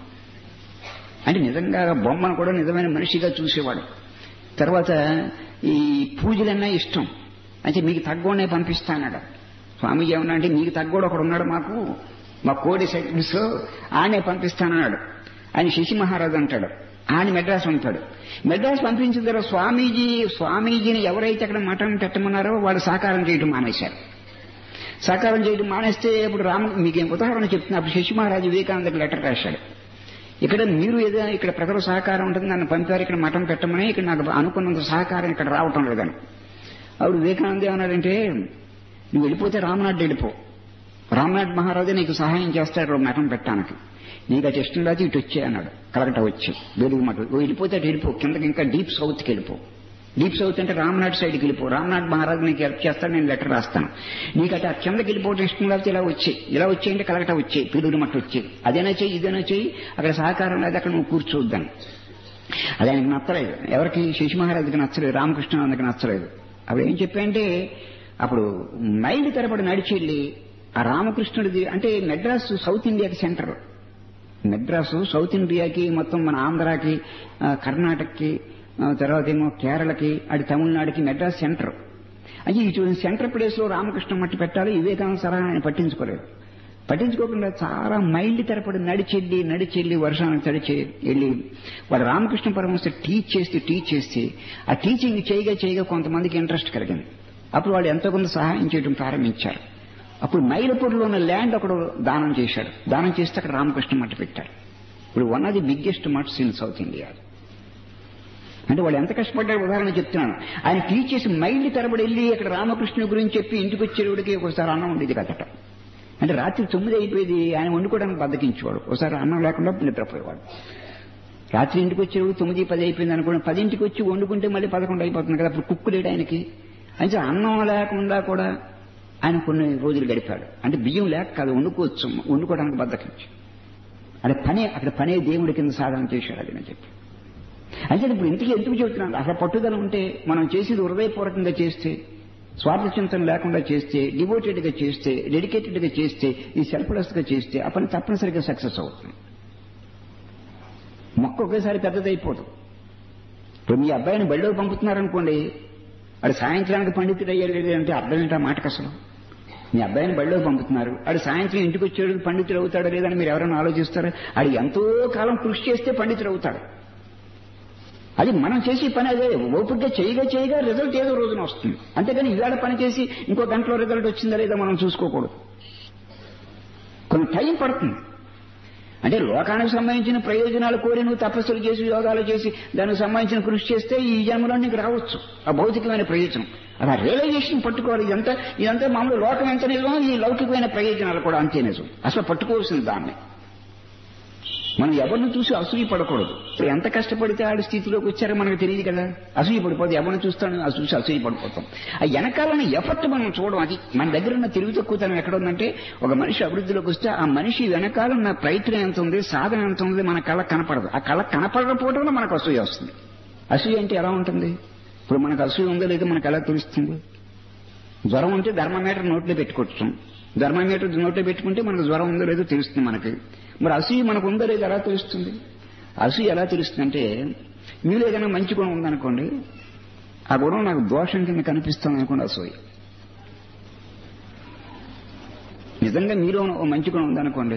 అంటే నిజంగా బొమ్మను కూడా నిజమైన మనిషిగా చూసేవాడు. తర్వాత ఈ పూజలన్నా ఇష్టం అంటే మీకు తగ్గోనే పంపిస్తాన్నాడు స్వామీజీ. ఏమన్నా అంటే మీకు తగ్గోడు ఒకడు ఉన్నాడు మాకు, మా కోడి సెకండ్స్ ఆయనే పంపిస్తానన్నాడు. ఆయన శశి మహారాజు అంటాడు, ఆయన మెడ్రాస్ ఉంటాడు. మెడ్రాస్ పంపించిన తర్వాత స్వామీజీ స్వామీజీని ఎవరైతే అక్కడ మఠం పెట్టమన్నారో వాళ్ళు సాకారం చేయడం మానేశారు. సాకారం చేయడం మానేస్తే ఇప్పుడు రామ మీకేం ఉదాహరణ చెప్తున్నా. అప్పుడు శశి మహారాజు వివేకానందకి లెటర్ రాశాడు, ఇక్కడ మీరు ఏదో ఇక్కడ ప్రజల సహకారం ఉంటుంది, నన్ను పంపారు ఇక్కడ మఠం పెట్టమని, ఇక్కడ నాకు అనుకున్నంత సహకారం ఇక్కడ రావటం లేదని. అప్పుడు వివేకానంద ఏమన్నాడంటే, నువ్వు వెళ్ళిపోతే రామ్నాథ్ వెళ్ళిపో, రామ్నాథ్ మహారాజు నీకు సహాయం చేస్తాడు మఠం పెట్టడానికి, నీకు అది ఇష్టం రాజు ఇటు వచ్చే అన్నాడు. కలకట వచ్చి వెలుగు మఠం వెళ్ళిపోతే అటు వెళ్ళిపో, కిందకి ఇంకా డీప్ సౌత్కి వెళ్ళిపో. డీప్ సౌత్ అంటే రామ్నాథ్ సైడ్కి వెళ్ళిపో, రామ్నాథ్ మహారాజు నీకు హెల్ప్ చేస్తాను, నేను లెటర్ రాస్తాను. నీకు అటు కిందకి వెళ్ళిపోవడం ఇష్టం లేకపోతే ఇలా వచ్చే ఇలా వచ్చేయంటే కలకట వచ్చే పిలుగురు మట్టు వచ్చే, అదేనా చెయ్యి ఇదేనా చెయ్యి, అక్కడ సహకారం లేదు, అక్కడ నువ్వు కూర్చోద్దాను. అది ఆయనకు నచ్చలేదు, ఎవరికి శశి మహారాజుకి నచ్చలేదు, రామకృష్ణానందకి నచ్చలేదు. అప్పుడు ఏం చెప్పాయంటే, అప్పుడు మైల్ తరబడి నడిచి వెళ్ళి ఆ రామకృష్ణుడిది అంటే మెడ్రాస్ సౌత్ ఇండియాకి సెంటర్, మెడ్రాసు సౌత్ ఇండియాకి మొత్తం మన ఆంధ్రాకి కర్ణాటకకి తర్వాత ఏమో కేరళకి అటు తమిళనాడుకి మెడ్రాస్ సెంటర్. అది ఇటు సెంటర్ ప్లేస్ లో రామకృష్ణ మట్టి పెట్టాలి, వివేకానంద సలహా ఆయన పట్టించుకోలేదు. పట్టించుకోకుండా చాలా మైళ్ళు తరపడి నడిచెళ్ళి నడిచెళ్ళి వర్షానికి తడిచి వెళ్ళి వాడు రామకృష్ణ పరమహంస టీచ్ చేస్తే టీచ్ చేస్తే ఆ టీచింగ్ చేయగా చేయగా కొంతమందికి ఇంట్రెస్ట్ కలిగింది. అప్పుడు వాళ్ళు ఎంతో కొంత సహాయం చేయడం ప్రారంభించారు. అప్పుడు మైలపూర్లో ఉన్న ల్యాండ్ ఒకడు దానం చేశాడు, దానం చేస్తే అక్కడ రామకృష్ణ మట్టి పెట్టారు. ఇప్పుడు one of the biggest maths in south India. అంటే వాళ్ళు ఎంత కష్టపడ్డారు ఉదాహరణ చెప్తున్నాను. ఆయన టీచ్ చేసి మైళ్ళు తరబడి వెళ్ళి అక్కడ రామకృష్ణ గురించి చెప్పి ఇంటికి వచ్చేవాడికి ఒకసారి అన్నం ఉండేది కదట. అంటే రాత్రి తొమ్మిది అయిపోయేది, ఆయన వండుకోవడానికి బద్దకించేవాడు, ఒకసారి అన్నం లేకుండా నిద్రపోయేవాడు. రాత్రి ఇంటికి వచ్చేవాడు తొమ్మిది పది అయిపోయింది అనుకోండి, పదింటికి వచ్చి వండుకుంటే మళ్ళీ పదకొండు అయిపోతుంది కదా, అప్పుడు కుక్కు లేడు ఆయనకి. అంటే అన్నం లేకుండా కూడా ఆయన కొన్ని రోజులు గడిపాడు. అంటే బియ్యం లేక కాదు, వండుకోవచ్చు, వండుకోవడానికి బద్దకించి అంటే పనే అక్కడ పనే దేవుడి కింద సాధన చేశాడు. అది నేను చెప్పి అంటే ఇప్పుడు ఇంటికి ఎందుకు చెబుతున్నాను, అసలు పట్టుదల ఉంటే మనం చేసేది హృదయపూర్వకంగా చేస్తే, స్వార్థ చింతన లేకుండా చేస్తే, డివోటెడ్ గా చేస్తే, డెడికేటెడ్ గా చేస్తే, ఈ సెల్ఫ్లెస్ గా చేస్తే ఆ పని తప్పనిసరిగా సక్సెస్ అవుతుంది. మొక్క ఒకేసారి పెద్దదైపోదు. ఇప్పుడు మీ అబ్బాయిని బడిలో పంపుతున్నారనుకోండి, వాడు సాయంత్రానికి పండితుడు అయ్యాడు లేదంటే అర్థం ఏంటా మాటకు అసలు. మీ అబ్బాయిని బడిలో పంపుతున్నారు, వాడు సాయంత్రం ఇంటికి వచ్చేడు పండితుడు అవుతాడు లేదని మీరు ఎవరైనా ఆలోచిస్తారా? వాడు ఎంతో కాలం కృషి చేస్తే పండితుడు అవుతాడు. అది మనం చేసే పని అదే, ఓపికగా చేయగా చేయగా రిజల్ట్ ఏదో రోజున వస్తుంది. అంతేగాని ఇవాళ పని చేసి ఇంకో గంటలో రిజల్ట్ వచ్చిందా లేదా మనం చూసుకోకూడదు. కొన్ని టైం పడుతుంది. అంటే లోకానికి సంబంధించిన ప్రయోజనాలు కోరి నువ్వు తపస్సులు చేసి యోగాలు చేసి దానికి సంబంధించిన కృషి చేస్తే ఈ జన్మలో నీకు రావచ్చు ఆ భౌతికమైన ప్రయోజనం. అలా రియలైజేషన్ పట్టుకోవాలి. ఇదంతా ఇదంతా మామూలు లోకం ఎంత నిజమో ఈ లౌకికమైన ప్రయోజనాలు కూడా అంతే నిజం. అసలు పట్టుకోవాల్సింది దాన్ని. మనం ఎవరిని చూసి అసూయ పడకూడదు. ఎంత కష్టపడితే ఆడి స్థితిలోకి వచ్చారో మనకు తెలియదు కదా. అసూయ పడిపోతే ఎవరిని చూస్తాను అది చూసి అసూయ పడిపోతాం. ఆ వెనకాలని ఎఫర్ట్ మనం చూడడం. అది మన దగ్గర ఉన్న తెలివి తక్కువతనం ఎక్కడ ఉందంటే, ఒక మనిషి అభివృద్ధిలోకి వస్తే ఆ మనిషి వెనకాలన్న ప్రయత్నం ఎంత ఉంది, సాధన ఎంత ఉంది మన కళ కనపడదు. ఆ కళ కనపడకపోవడంలో మనకు అసూయ వస్తుంది. అసూయ అంటే ఎలా ఉంటుంది? ఇప్పుడు మనకు అసూయ ఉందో లేదో మనకు ఎలా తెలుస్తుంది? జ్వరం ఉంటే ధర్మమీటర్ నోట్లో పెట్టుకోవచ్చు. ధర్మమీటర్ నోట్లో పెట్టుకుంటే మనకు జ్వరం ఉందో లేదో తెలుస్తుంది మనకి. మరి అసూయ మనకు ఉందో లేదో ఎలా తెలుస్తుంది? అసూయ ఎలా తెలుస్తుందంటే, మీలో ఏదైనా మంచి గుణం ఉందనుకోండి, ఆ గుణం నాకు దోషం కింద కనిపిస్తుంది అనుకోండి అసూయ. నిజంగా మీలో మంచి గుణం ఉందనుకోండి,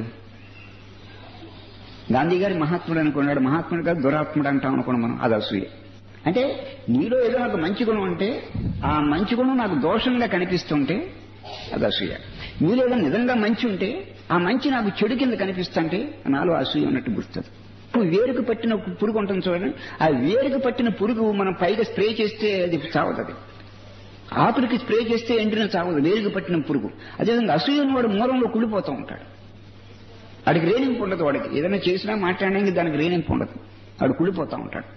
గాంధీ గారి మహాత్ముడు అనుకున్నాడు, మహాత్ముడు గారు దురాత్ముడు అంటాం అనుకోండి మనం, అది అసూయ. అంటే నీలో ఏదో నాకు మంచి గుణం ఉంటే ఆ మంచి గుణం నాకు దోషంగా కనిపిస్తుంటే అది అసూయ. మీలో ఏదో నిజంగా మంచి ఉంటే ఆ మంచి నాకు చెడు కింద కనిపిస్తుంటే నాలో అసూయ ఉన్నట్టు గుర్తుంది. ఇప్పుడు వేరుకు పట్టిన పురుగు ఉంటుంది చూడండి, ఆ వేరుకు పట్టిన పురుగు మనం పైగా స్ప్రే చేస్తే అది చావదు. అది ఆకులకి స్ప్రే చేస్తే ఎండిన చావదు, వేరుకు పట్టిన పురుగు. అదేవిధంగా అసూయ ఉన్నవాడు మూలంలో కుళ్ళిపోతూ ఉంటాడు. వాడికి రేణింపు ఉండదు. వాడికి ఏదైనా చేసినా మాట్లాడడానికి దానికి రేణింపు ఉండదు. వాడు కుళ్ళిపోతూ ఉంటాడు.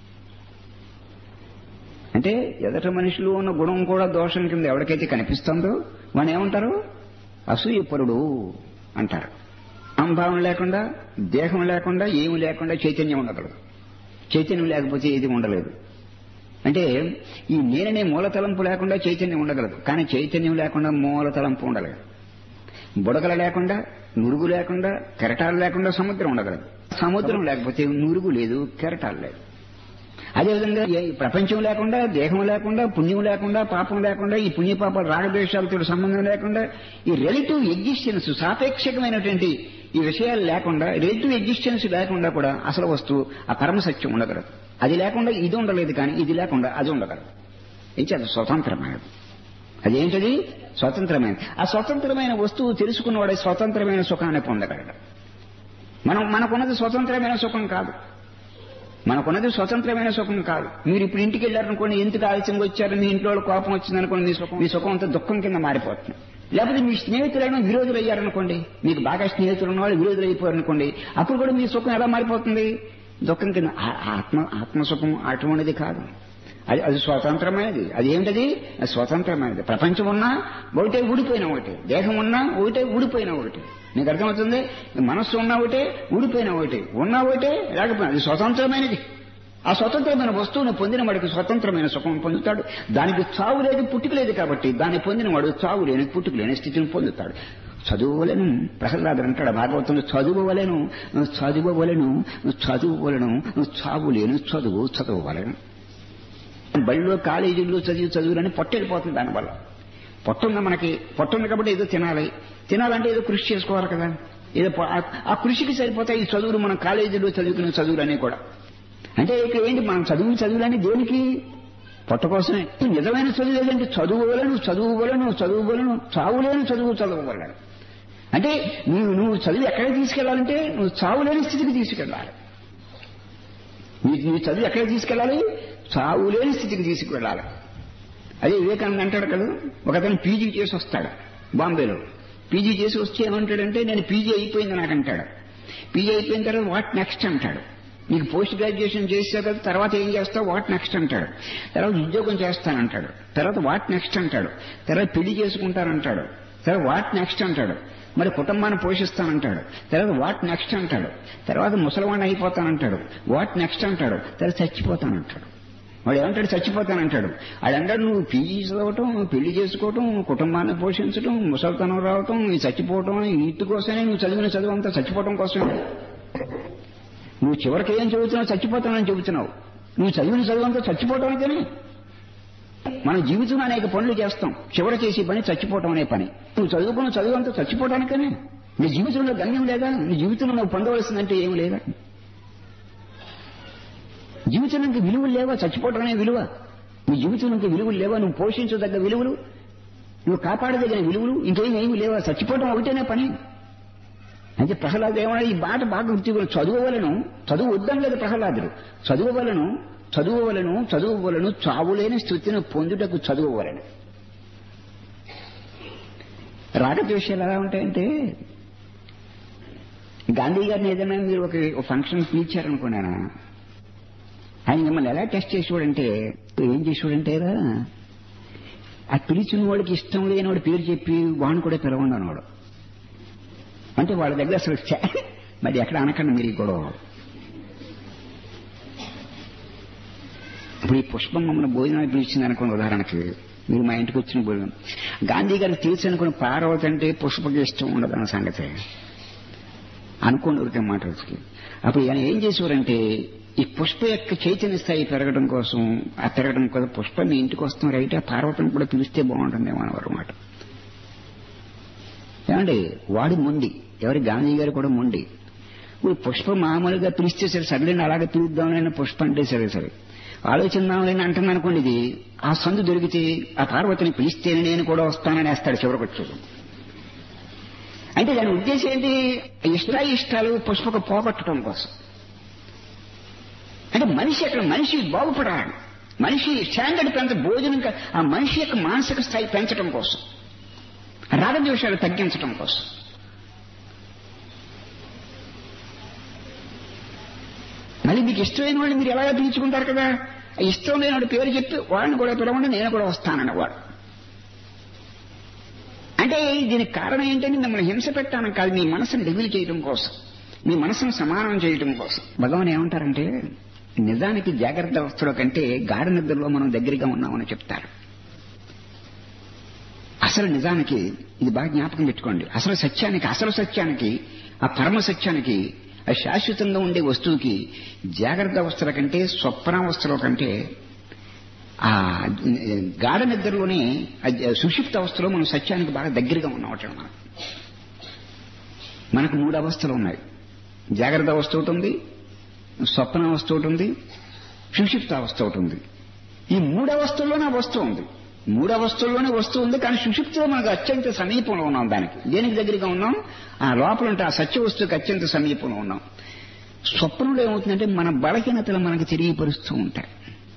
అంటే ఎదట మనిషిలో ఉన్న గుణం కూడా దోషం కింద ఎవరికైతే కనిపిస్తుందో వాడు ఏమంటారు? అసూయపరుడు అంటారు. అంభావం లేకుండా, దేహం లేకుండా, ఏమి లేకుండా చైతన్యం ఉండగలదు. చైతన్యం లేకపోతే ఏది ఉండలేదు. అంటే ఈ నేననే మూలతలంపు లేకుండా చైతన్యం ఉండగలదు. కానీ చైతన్యం లేకుండా మూలతలంపు ఉండలేదు. బుడగలు లేకుండా, నురుగు లేకుండా, కెరటాలు లేకుండా సముద్రం ఉండగలదు. సముద్రం లేకపోతే నురుగు లేదు, కెరటాలు లేదు. అదేవిధంగా ప్రపంచం లేకుండా, దేహం లేకుండా, పుణ్యం లేకుండా, పాపం లేకుండా, ఈ పుణ్యపాపాలు రాగద్వేషాలతో సంబంధం లేకుండా, ఈ రిలేటివ్ ఎగ్జిస్టెన్స్, సాపేక్షకమైనటువంటి ఈ విషయాలు లేకుండా, రిలేటివ్ ఎగ్జిస్టెన్స్ లేకుండా కూడా అసలు వస్తువు ఆ పరమసత్యం ఉండగలదు. అది లేకుండా ఇది ఉండలేదు, కానీ ఇది లేకుండా అది ఉండగలదు. ఇది అది స్వతంత్రమైనది. అదేంటది? స్వతంత్రమైనది. ఆ స్వతంత్రమైన వస్తువు తెలుసుకున్నవాడే స్వతంత్రమైన సుఖాన్ని పొందగలడు. మనం మనకున్నది స్వతంత్రమైన సుఖం కాదు. మనకున్నది స్వతంత్రమైన సుఖం కాదు. మీరు ఇప్పుడు ఇంటికి వెళ్ళారనుకోండి, ఎందుకు ఆలస్యంగా వచ్చారు, మీ ఇంట్లో కోపం వచ్చిందనుకోండి, మీ సుఖం మీ సుఖం అంతా దుఃఖం కింద మారిపోతుంది. లేకపోతే మీ స్నేహితులైనా విరోధులు అయ్యారనుకోండి, మీకు బాగా స్నేహితులు ఉన్న వాళ్ళు విరోధులు అయిపోయారనుకోండి, అప్పుడు కూడా మీ సుఖం ఎలా మారిపోతుంది? దుఃఖం కింద. ఆత్మ ఆత్మసుఖం అటువంటిది కాదు. అది అది స్వతంత్రమైనది. అది ఏమిటది? స్వతంత్రమైనది. ప్రపంచం ఉన్నా ఒకటే, ఊడిపోయిన ఒకటి. దేహం ఉన్నా ఒకటే, ఊడిపోయిన ఒకటి. నీకు అర్థమవుతుంది? మనస్సు ఉన్నా ఒకటే, ఊడిపోయిన ఒకటి. ఉన్నా ఒకటే, లేకపోయినా అది స్వతంత్రమైనది. ఆ స్వతంత్రమైన వస్తువును పొందిన వాడికి స్వతంత్రమైన సుఖం పొందుతాడు. దానికి చావు లేదు, పుట్టుక లేదు. కాబట్టి దాన్ని పొందిన వాడు చావు లేని, పుట్టుక లేని స్థితిని పొందుతాడు. చదువువలను ప్రహ్లాదుడు అంటాడు భాగవతంలో, చదువువలను చదువువలను చదువువలను చావు లేని చదువు చదువువలను. బడిలో కాలేజీల్లో చదివి చదువులని పొట్టెళ్ళిపోతుంది. దానివల్ల పొట్టున్న మనకి పొట్టున్న కాబట్టి ఏదో తినాలి. తినాలంటే ఏదో కృషి చేసుకోవాలి కదా. ఏదో ఆ కృషికి సరిపోతాయి ఈ చదువులు, మనం కాలేజీలో చదువుకునే చదువులన్నీ కూడా. అంటే ఇక్కడ ఏంటి, మనం చదువు చదువులని దేనికి? పొట్ట కోసమే. నిజమైన చదువు లేదంటే చదువువలను చదువువలను చదువువలను చావులేని చదువు చదువువలను. అంటే నువ్వు నువ్వు చదువు ఎక్కడికి తీసుకెళ్లాలంటే నువ్వు చావులేని స్థితికి తీసుకెళ్లాలి. నీ చదువు ఎక్కడ తీసుకెళ్ళాలి? చావులేని స్థితికి తీసుకువెళ్ళాలి. అదే వివేకానంద అంటాడు కదా, ఒకతను పీజీ చేసి వస్తాడు బాంబేలో. పీజీ చేసి వచ్చి ఏమంటాడంటే, నేను పీజీ అయిపోయింది నాకు అంటాడు. పీజీ అయిపోయిన తర్వాత వాట్ నెక్స్ట్ అంటాడు. నీకు పోస్ట్ గ్రాడ్యుయేషన్ చేసావు కదా, తర్వాత ఏం చేస్తావు? వాట్ నెక్స్ట్ అంటాడు. తర్వాత ఉద్యోగం చేస్తానంటాడు. తర్వాత వాట్ నెక్స్ట్ అంటాడు. తర్వాత పెళ్లి చేసుకుంటానంటాడు. తర్వాత వాట్ నెక్స్ట్ అంటాడు. మరి కుటుంబాన్ని పోషిస్తానంటాడు. తర్వాత వాట్ నెక్స్ట్ అంటాడు. తర్వాత ముసలివాణ్ణి అయిపోతానంటాడు. వాట్ నెక్స్ట్ అంటాడు. తర్వాత చచ్చిపోతానంటాడు. వాడు ఏమంటాడు? చచ్చిపోతానంటాడు. వాడంటాడు, నువ్వు పీజీ చదవటం, పెళ్లి చేసుకోవటం, కుటుంబాన్ని పోషించడం, ముసలితనం రావటం, ఈ చచ్చిపోవటం, ఇంటి కోసమే నువ్వు చదివిన చదువు అంతా చచ్చిపోవటం కోసమే. నువ్వు చివరికి ఏం చదువుతున్నావు? చచ్చిపోతానని చెబుతున్నావు. నువ్వు చదివిన చదువు అంతా చచ్చిపోవటానికనే. మన జీవితంలో అనేక పనులు చేస్తాం, చివర చేసే పని చచ్చిపోవటం అనే పని. నువ్వు చదువుకున్న చదువు అంతా చచ్చిపోవటానికనే. నీ జీవితంలో గమ్యం లేదా? నీ జీవితంలో నువ్వు పొందవలసిందంటే ఏమి లేదా? జీవితానికి విలువలు లేవా? చచ్చిపోవటం అనే విలువ. నీ జీవితానికి విలువలు లేవా? నువ్వు పోషించదగ్గ విలువలు, నువ్వు కాపాడదగిన విలువలు ఇంకేం ఏమి లేవా? చచ్చిపోవటం ఒకటేనే పని. అంటే ప్రహ్లాదు ఏమన్నా ఈ మాట బాగా గుర్తు, చదువువలను చదువు వద్దని లేదు ప్రహ్లాదుడు. చదువువలను చదువువలను చదువువలను చావులేని స్థితిని పొందుటకు చదువువలను. రాగద్వేషాలు ఎలా ఉంటాయంటే, గాంధీ గారిని ఏదైనా మీరు ఒక ఫంక్షన్ పిలిచారనుకున్నానా, ఆయన మిమ్మల్ని ఎలా టెస్ట్ చేసేవాడంటే, ఏం చేసేవాడంటే ఆ పిలిచిన వాడికి ఇష్టం లేని వాడు పేరు చెప్పి వాడిని కూడా పిలవండి అన్నవాడు. అంటే వాళ్ళ దగ్గర అసలు మరి ఎక్కడ అనకండి మీరు కూడా. ఇప్పుడు ఈ పుష్పం మమ్మల్ని భోజనానికి పిలిచింది అనుకోండి, ఉదాహరణకి మీరు మా ఇంటికి వచ్చిన భోజనం. గాంధీ గారికి తెలుసు అనుకుని పార్వతి అంటే పుష్పకి ఇష్టం ఉండదు అన్న సంగతి అనుకోండి ఊరికే మాట వచ్చి. అప్పుడు ఆయన ఏం చేసేవారంటే, ఈ పుష్ప యొక్క చైతన్య స్థాయి పెరగడం కోసం, ఆ పెరగడం కోసం పుష్పం మీ ఇంటికి వస్తున్నారు అయితే ఆ పార్వతిని కూడా పిలిస్తే బాగుంటుందేమో అన్నమాట. ఏమండి వాడి మొండి, ఎవరి గాంధీ గారు కూడా మొండి. ఇప్పుడు పుష్ప మామూలుగా పిలిస్తే సరే, సడన్ అలాగే పిలుద్దామని పుష్ప అంటే సరే సరే ఆలోచిద్దామని అంటుంది అనుకోండి. ఇది ఆ సందు దొరికితే ఆ పార్వతిని పిలిస్తేనే నేను కూడా వస్తానని వేస్తాడు చివరికి వచ్చాడు. అంటే దాని ఉద్దేశం ఏంటి? ఇష్టాయిష్టాలు పుష్పకు పోగొట్టడం కోసం. అంటే మనిషి అక్కడ మనిషి బాగుపడాలి, మనిషి స్టాండర్డ్ పెంచ భోజనం, ఆ మనిషి యొక్క మానసిక స్థాయి పెంచడం కోసం, రాగద్వేషాలు తగ్గించడం కోసం. మళ్ళీ మీకు ఇష్టమైన వాడిని మీరు ఎలాగా పిలుచుకుంటారు కదా, ఇష్టం లేని వాడి పేరు చెప్పి వాడిని కూడా పిలవండి, నేను కూడా వస్తానన్నవాడు. అంటే దీనికి కారణం ఏంటంటే మిమ్మల్ని హింస పెట్టాను కాదు, మీ మనసును డెవిల్ చేయడం కోసం, మీ మనసును సమానం చేయడం కోసం. భగవాన్ ఏమంటారంటే నిజానికి జాగ్రత్త అవస్థలో కంటే గాఢ నిద్రలో మనం దగ్గరగా ఉన్నామని చెప్తారు. అసలు నిజానికి ఇది బాగా జ్ఞాపకం పెట్టుకోండి, అసలు సత్యానికి అసలు సత్యానికి ఆ పరమ సత్యానికి ఆ శాశ్వతంగా ఉండే వస్తువుకి జాగ్రత్త అవస్థల కంటే స్వప్నావస్థలో కంటే ఆ గాఢ నిద్రలోనే సుషుప్త అవస్థలో మనం సత్యానికి బాగా దగ్గరగా ఉన్నామట. మనం మనకు మూడు అవస్థలు ఉన్నాయి. జాగ్రత్త అవస్థ ఒకటి ఉంది, స్వప్నావస్థ ఒకటి ఉంది, సుషుప్త అవస్థ ఒకటి ఉంది. ఈ మూడు అవస్థల్లోనే ఆ వస్తువు ఉంది, మూడు అవస్థల్లోనే వస్తువు ఉంది. కానీ సుషుప్తిలో మనకు అత్యంత సమీపంలో ఉన్నాం. దానికి దేనికి దగ్గరగా ఉన్నాం? ఆ లోపల ఉంటే ఆ సత్య వస్తువుకి అత్యంత సమీపంలో ఉన్నాం. స్వప్నంలో ఏమవుతుందంటే మన బలహీనతలు మనకు తెలియపరుస్తూ ఉంటాయి.